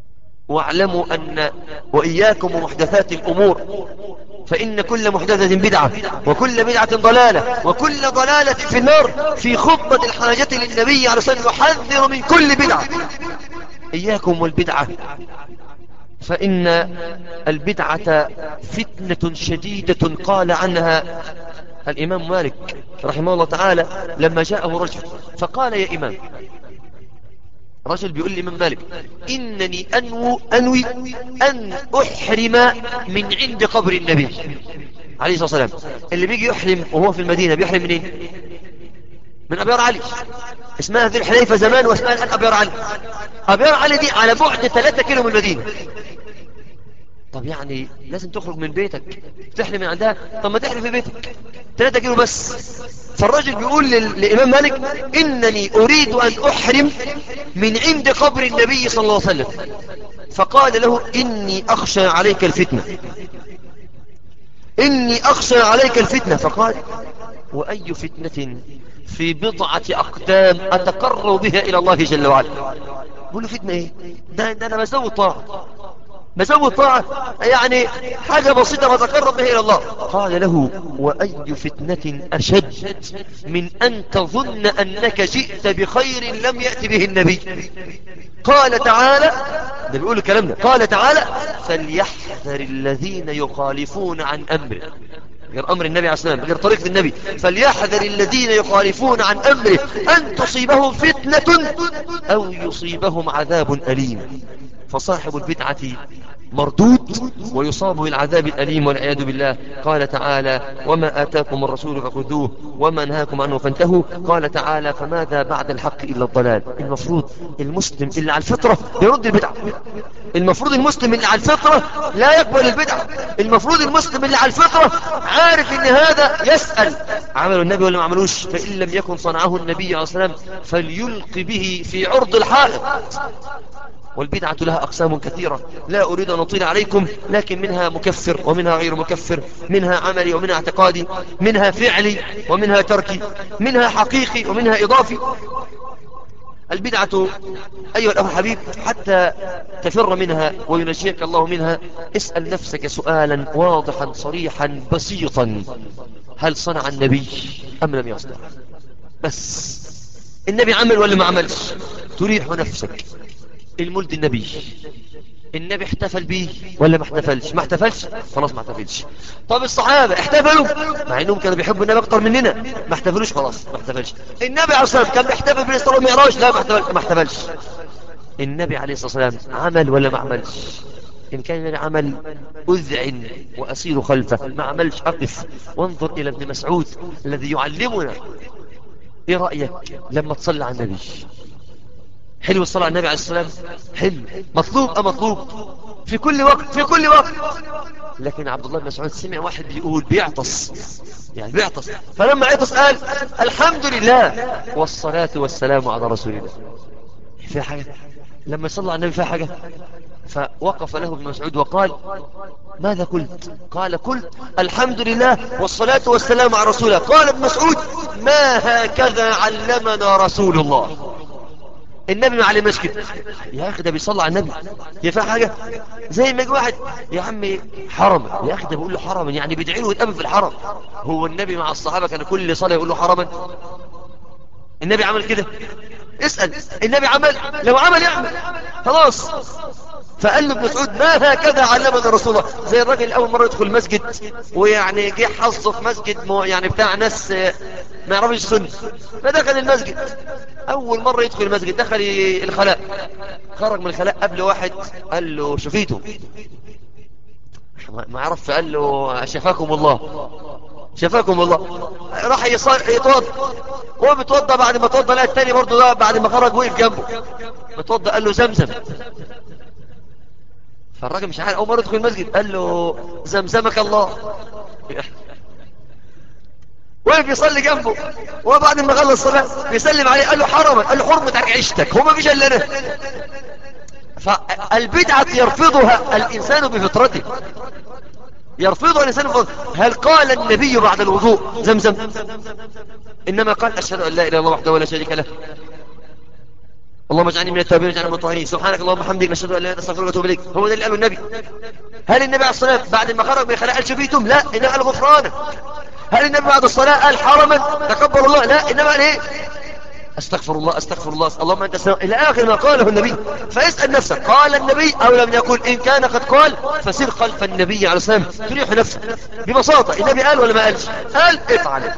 واعلموا أن وإياكم ومحدثات الأمور فإن كل محدثة بدعة وكل بدعة ضلالة وكل ضلالة في النار. في خطبة الحاجة للنبي عليه الصلاة والسلام يحذر من كل بدعة. إياكم والبدعة فإن البدعة فتنة شديدة قال عنها الإمام مالك رحمه الله تعالى لما جاءه رجل فقال يا إمام، رجل بيقول لي الإمام مالك إنني أنو أنوي أن أحرم من عند قبر النبي عليه الصلاة والسلام. اللي بيجي يحرم وهو في المدينة بيحرم منين؟ إيه؟ من أبيار علي. اسمها ذي الحليفة زمان واسمها الآن أبيار علي. أبيار علي دي على بعد ثلاثة كيلو من المدينة. طب يعني لازم تخرج من بيتك تحرم من عندها؟ طب ما تحرم في بيتك ثلاثة كيلو بس. فالرجل بيقول للإمام مالك إنني أريد أن أحرم من عند قبر النبي صلى الله عليه وسلم. فقال له إني أخشى عليك الفتنة، إني أخشى عليك الفتنة. فقال وأي فتنة في بضعة أقدام أتقرب بها إلى الله جل وعلا؟ بقول له فتنة إيه؟ ده, ده أنا بزود طاعة بزود طاعة يعني حاجة بسيطة بتقرب بها إلى الله. قال له وأي فتنة أشد من أن تظن أنك جئت بخير لم يأتي به النبي؟ قال تعالى، ده بيقول كلامنا، قال تعالى فليحذر الذين يخالفون عن أمره، غير أمر النبي عليه الصلاة والسلام، غير طريقة النبي. فليحذر الذين يخالفون عن أمره أن تصيبهم فتنة أو يصيبهم عذاب أليم. فصاحب البدعة مردود ويصاب بالعذاب الأليم والعياذ بالله. قال تعالى وما آتاكم الرسول فخذوه وما نهاكم عنه فانتهوا. قال تعالى فماذا بعد الحق إلا الضلال. المفروض المسلم اللي على الفطرة يرد البدعة. المفروض المسلم اللي على الفطرة لا يقبل البدعة. المفروض المسلم اللي على الفطرة عارف ان هذا يسأل عملوا النبي ولا ما عملوش، فإن لم يكن صنعه النبي عليه الصلاة والسلام فليلقي به في عرض الحائط. والبدعة لها أقسام كثيرة لا أريد أن أطيل عليكم، لكن منها مكفر ومنها غير مكفر، منها عملي ومنها اعتقادي، منها فعلي ومنها تركي، منها حقيقي ومنها إضافي. البدعة أيها الأخ الحبيب حتى تفر منها وينجيك الله منها اسأل نفسك سؤالا واضحا صريحا بسيطا: هل صنع النبي أم لم يصنع؟ بس النبي عمل ولا ما عملش؟ تريح نفسك. المولد النبي النبي احتفل به ولا ما احتفلش؟ ما احتفلش، خلاص ما احتفلش. طب الصحابة احتفلوا مع انهم كانوا بيحبوا النبي اكتر مننا، ما احتفلوش، خلاص ما احتفلش. النبي عليه الصلاة والسلام كان بيحتفل بالإسراء والمعراج، لا ما احتفلش ما احتفلش. النبي عليه الصلاة والسلام عمل ولا ما عملش؟ إن كان النبي عمل أذعن وأسير خلفه، ما عملش أقف وانظر إلى ابن مسعود الذي يعلمنا. ايه رأيك لما تصلي على النبي؟ حلو الصلاة على النبي عليه الصلاة والسلام، حلو، مطلوب أم مطلوب في كل وقت في كل وقت. لكن عبد الله بن مسعود سمع واحد بيقول بيعطس، يعني بيعطس، فلما عطس قال الحمد لله والصلاة والسلام على رسول الله. فيها حاجة لما يصلى على النبي فيها حاجة؟ فوقف له ابن مسعود وقال ماذا قلت؟ قال قلت الحمد لله والصلاة والسلام على رسول الله. قال ابن مسعود ما هكذا علمنا رسول الله. النبي ما علمناش كده يا اخي، ده بيصلي على النبي. هي فيها حاجه؟ زي ما يجي واحد يا عمي حرما، يا اخي ده بيقول له حرما يعني بيدعي له ويتقابل في الحرم. هو النبي مع الصحابه كان كل صلاه يقول له حرما؟ النبي عمل كده؟ اسال النبي عمل؟ لو عمل يعمل خلاص. فقال له ابن مسعود ما هكذا علمنا رسول الله. زي الراجل اول مره يدخل المسجد ويعني جه حظه في مسجد يعني بتاع ناس ما يعرفش السنه، فدخل المسجد اول مره يدخل المسجد، دخل الخلاء، خرج من الخلاء قبل واحد قال له شفيته، ما عرف، قال له شفاكم الله شفاكم الله. راح يتوضى، هو بيتوضى، بعد ما توضى لقى التاني برضه ده بعد ما خرج وقف جنبه بيتوضى، قال له زمزم. فالراجل مش عارف، اول مره يدخل المسجد قال له زمزمك الله. وقف يصلي جنبه، وبعد ما خلص الصلاه بيسلم عليه قال له حرما، قال له حرمتك عيشتك، هو ما فيش الا انا. فالبدعه يرفضها الانسان بفطرته، يرفضها الانسان بفطرته. هل قال النبي بعد الوضوء زمزم؟ انما قال اشهد ان لا اله الا الله وحده ولا شريك له. اللهم اجعلني من التوابين واجعلني من المطهرين، سبحانك اللهم وبحمدك نشهد ان لا اله الا انت نستغفرك ونتوب اليك. هو ده اللي قاله النبي. هل النبي عليه الصلاه والسلام بعد ما خرج من الخلاء قال شفيتم؟ لا، انما قال غفرانك. هل النبي بعد الصلاه قال حرما تقبل الله؟ لا، انما قال ايه؟ استغفر الله استغفر الله اللهم انت السلام، الى اخر ما قاله النبي. فاسال نفسك قال النبي او لم يقل؟ ان كان قد قال فسر خلف النبي عليه الصلاه والسلام تريح نفسك ببساطه. النبي قال ولا ما قالش؟ قال افعل.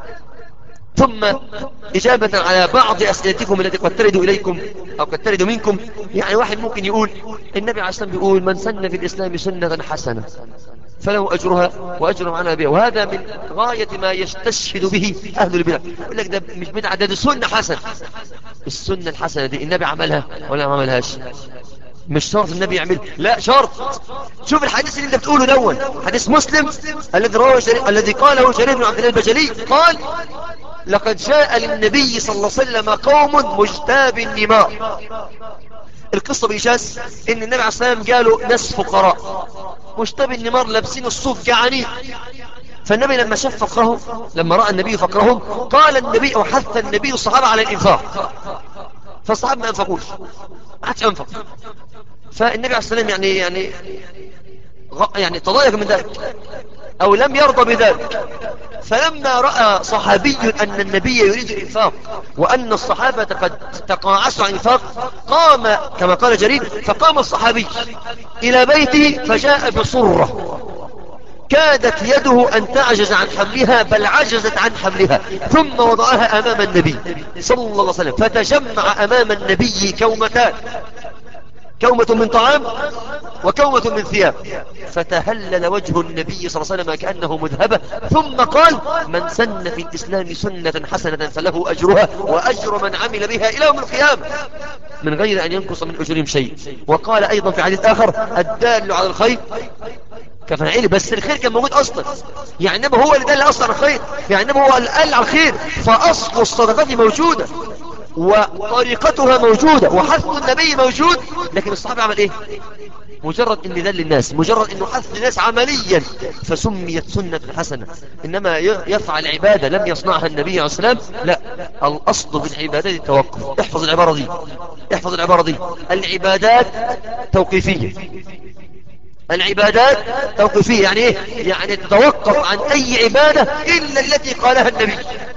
ثم إجابة على بعض أسئلتكم التي قد ترد إليكم أو قد ترد منكم، يعني واحد ممكن يقول النبي عليه الصلاة والسلام بيقول من سن في الإسلام سنة حسنة فله أجرها وأجر من عمل بها، وهذا من غاية ما يستشهد به أهل البدع. يقول لك ده مش بدعة، ده, ده سنة حسنة. السنة الحسنة دي النبي عملها ولا ما عملهاش؟ مش شرط النبي يعمل، لا شرط. شوف الحديث اللي انت بتقوله دون حديث مسلم الذي رواه جرير، الذي قاله جرير بن عبد الله البجلي، قال لقد جاء للنبي صلى الله عليه وسلم قوم مجتاب النمار. القصة بإيجاز ان النبي عليه الصلاة والسلام قالوا ناس فقراء مجتاب النمار لابسين الصوف جعانين. فالنبي لما شاف فقرهم، لما رأى النبي فقرهم، قال النبي او حث النبي الصحابة على الانفاق، فالصحابة ما انفقوش، ما حدش انفق. فالنبي عليه الصلاة والسلام يعني يعني يعني تضايق من ذلك او لم يرضى بذلك. فلما رأى صحابي ان النبي يريد الانفاق وان الصحابة قد تقاعسوا عن الانفاق، قام كما قال جرير، فقام الصحابي الى بيته فجاء بصرة كادت يده ان تعجز عن حملها، بل عجزت عن حملها، ثم وضعها امام النبي صلى الله عليه وسلم، فتجمع امام النبي كومتان، كومة من طعام وكومة من ثياب، فتهلل وجه النبي صلى الله عليه وسلم كأنه مذهبة، ثم قال من سن في الإسلام سنة حسنة فله أجرها وأجر من عمل بها إلى يوم القيامة من غير أن ينقص من أجرهم شيء. وقال أيضا في حديث آخر الدال على الخير كفاعله، بس الخير كان موجود أصلا، يعني نبه هو اللي دل أصلا على الخير، يعني نبه هو اللي قال على الخير، فأصل الصدقات موجودة وطريقتها موجودة وحث النبي موجود. لكن الصحابة عمل ايه؟ مجرد ان ذل الناس، مجرد انه حث الناس عمليا، فسميت سنة حسنة. انما يفعل عبادة لم يصنعها النبي عليه الصلاة والسلام، لا، الاصل في العبادات التوقف. احفظ العبارة دي، احفظ العبارة دي، العبادات توقيفية. العبادات توقيفية يعني ايه؟ يعني تتوقف عن اي عبادة الا التي قالها النبي.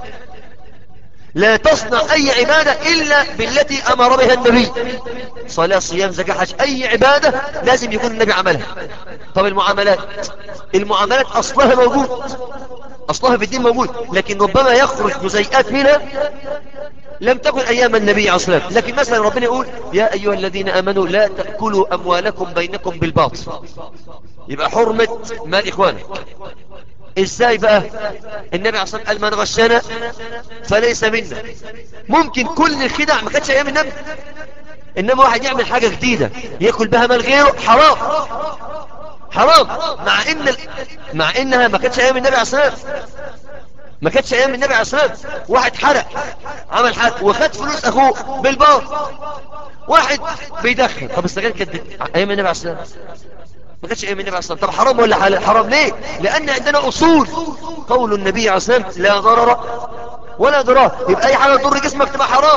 لا تصنع أي عبادة إلا بالتي أمر بها النبي. صلاة صيام زكاة حج، أي عبادة لازم يكون النبي عملها. طب المعاملات، المعاملات أصلها موجود، أصلها في الدين موجود، لكن ربما يخرج جزيئات منها لم تكن أيام النبي عليه الصلاة والسلام. لكن مثلا ربنا يقول يا أيها الذين آمنوا لا تأكلوا أموالكم بينكم بالباطل، يبقى حرمة مال إخوانك. ازاي بقى؟ النبي عليه الصلاة والسلام قال من غشنا فليس منا. ممكن كل الخدع ما كانتش ايام النبي، انما واحد يعمل حاجة جديدة ياكل بها مال غيره، حرام حرام، مع ان ال... مع انها ما كانتش ايام النبي عليه الصلاة والسلام، ما كانتش ايام النبي عليه الصلاة والسلام. واحد حرق، عمل حرق وخد فلوس اخوه بالباطل. واحد بيدخن، طب السجاير كانت ايام النبي عليه الصلاة والسلام؟ ما كانتش ايام النبي عليه الصلاة والسلام. طب حرام ولا حلال؟ حرام. ليه؟ لان عندنا اصول. قول النبي عليه الصلاة والسلام لا ضرر ولا ضرار، يبقى اي حاجة تضر جسمك تبقى حرام.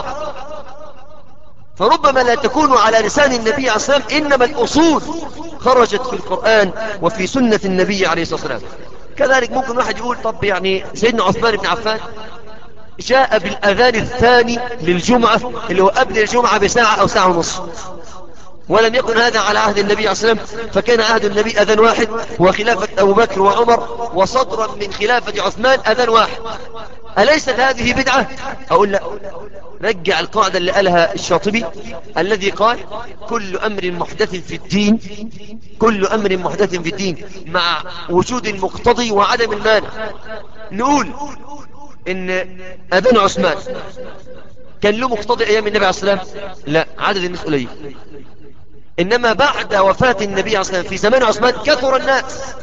فربما لا تكون على لسان النبي عليه الصلاة والسلام، انما الاصول خرجت في القرآن وفي سنة النبي عليه الصلاة والسلام. كذلك ممكن واحد يقول طب يعني سيدنا عثمان بن عفان جاء بالاذان الثاني للجمعة اللي هو قبل الجمعة بساعة او ساعة ونص، ولم يكن هذا على عهد النبي عليه الصلاة والسلام، فكان عهد النبي أذان واحد، وخلافة أبو بكر وعمر وصدرا من خلافة عثمان أذان واحد. أليست هذه بدعة؟ أقول لا، رجع القاعدة اللي قالها الشاطبي الذي قال كل أمر محدث في الدين، كل أمر محدث في الدين مع وجود المقتضي وعدم المانع. نقول إن أذان عثمان كان له مقتضي أيام النبي عليه الصلاة والسلام؟ لا، عدد الناس قليل. إنما بعد وفاة النبي عليه الصلاة والسلام في زمان عثمان كثر الناس،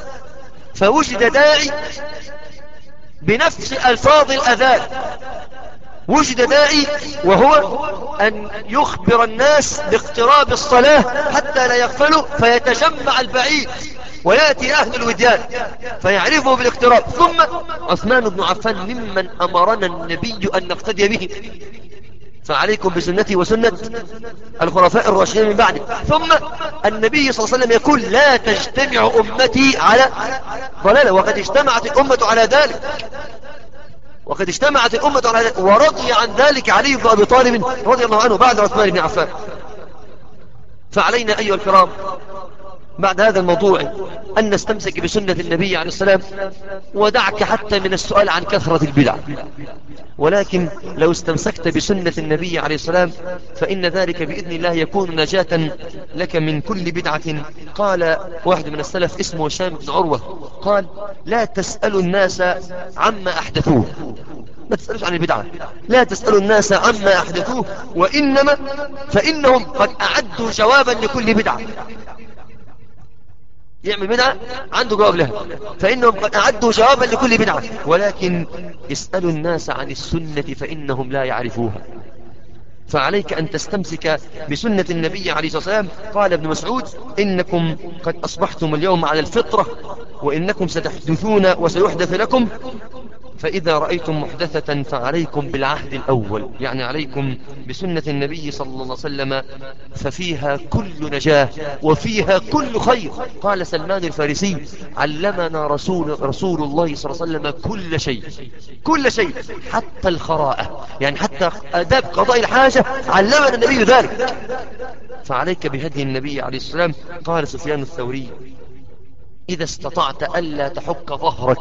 فوجد داعي بنفس ألفاظ الأذان، وجد داعي وهو أن يخبر الناس باقتراب الصلاة حتى لا يغفلوا، فيتجمع البعيد ويأتي أهل الوديان فيعرفوا بالاقتراب. ثم عثمان بن عفان ممن أمرنا النبي أن نقتدي به، فعليكم بسنتي وسنة الخلفاء الراشدين من بعد. ثم النبي صلى الله عليه وسلم يقول لا تجتمع أمتي على ضلالة، وقد اجتمعت الأمة على ذلك، وقد اجتمعت الأمة على ذلك، ورضي عن ذلك علي بن أبي طالب رضي الله عنه بعد عثمان بن عفان. فعلينا أيها الكرام بعد هذا الموضوع أن نستمسك بسنة النبي عليه السلام، ودعك حتى من السؤال عن كثرة البدع، ولكن لو استمسكت بسنة النبي عليه السلام فإن ذلك بإذن الله يكون نجاة لك من كل بدعة. قال واحد من السلف اسمه هشام بن عروة قال لا تسألوا الناس عما أحدثوه، ما تسألوش عن البدعة، لا تسألوا الناس عما أحدثوه، وإنما فإنهم قد أعدوا جوابا لكل بدعة. يعمل بدعة عنده جواب لها، فإنهم قد أعدوا جوابا لكل بدعة، ولكن اسألوا الناس عن السنة فإنهم لا يعرفوها. فعليك أن تستمسك بسنة النبي عليه الصلاة والسلام. قال ابن مسعود إنكم قد أصبحتم اليوم على الفطرة وإنكم ستحدثون وسيحدث لكم، فإذا رأيتم محدثة فعليكم بالعهد الأول، يعني عليكم بسنة النبي صلى الله عليه وسلم، ففيها كل نجاة وفيها كل خير. قال سلمان الفارسي علمنا رسول, رسول الله صلى الله عليه وسلم كل شيء، كل شيء حتى الخراءة، يعني حتى آداب قضاء الحاجة علمنا النبي ذلك. فعليك بهدي النبي عليه السلام. قال سفيان الثوري إذا استطعت ألا تحك ظهرك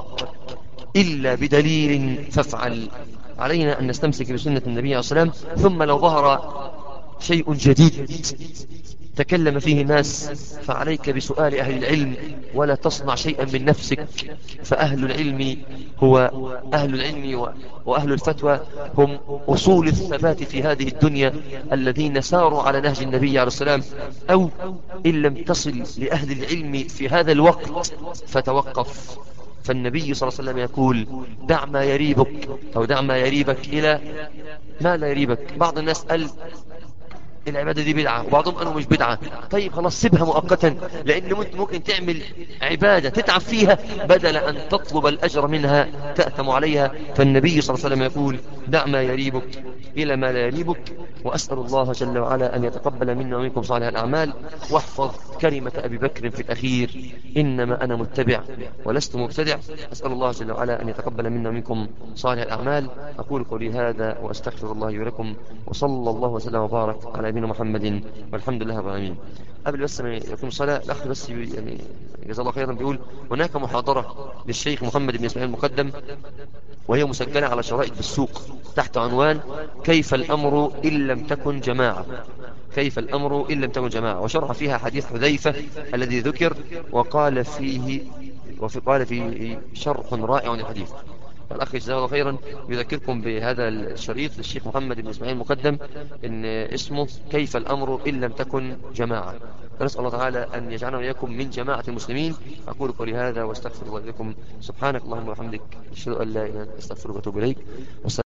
إلا بدليل فافعل. علينا أن نستمسك بسنة النبي عليه السلام. ثم لو ظهر شيء جديد تكلم فيه الناس فعليك بسؤال أهل العلم، ولا تصنع شيئا من نفسك، فأهل العلم هو أهل العلم وأهل الفتوى هم أصول الثبات في هذه الدنيا الذين ساروا على نهج النبي عليه السلام. أو إن لم تصل لأهل العلم في هذا الوقت فتوقف. فالنبي صلى الله عليه وسلم يقول دع ما يريبك أو دع ما يريبك إلى ما لا يريبك. بعض الناس قال العبادة دي بدعة، وبعضهم قالوا مش بدعة. طيب خلاص سيبها مؤقتا، لأن ممكن تعمل عبادة تتعب فيها بدل أن تطلب الأجر منها تأثم عليها. فالنبي صلى الله عليه وسلم يقول دع ما يريبك إلى ما لا يريبك. وأسأل الله جل وعلا أن يتقبل منا ومنكم صالح الأعمال، واحفظ كلمة أبي بكر في الأخير إنما أنا متبع ولست مبتدع. أسأل الله جل وعلا أن يتقبل منا ومنكم صالح الأعمال. أقول قولي هذا وأستغفر الله لي ولكم، وصلى الله وسلم وبارك على نبينا محمد والحمد لله رب العالمين. قبل بس ما يكون صلاة الأخ بس يعني جزاه الله خيرا بيقول هناك محاضرة للشيخ محمد بن إسماعيل المقدم وهي مسجلة على شرائط بالسوق تحت عنوان كيف الأمر إن لم تكن جماعة، كيف الأمر إن لم تكن جماعة، وشرح فيها حديث حذيفة الذي ذكر، وقال فيه وفي قال فيه شرح رائع للحديث. الأخ جزاه الله خيرا يذكركم بهذا الشريط للشيخ محمد بن إسماعيل المقدم إن اسمه كيف الأمر إن لم تكن جماعة. فنسأل الله تعالى أن يجعلنا وإياكم من جماعة المسلمين. أقول قولي هذا واستغفر الله لكم. سبحانك اللهم وبحمدك أشهد أن لا إله إلا أنت أستغفرك وأتوب إليك.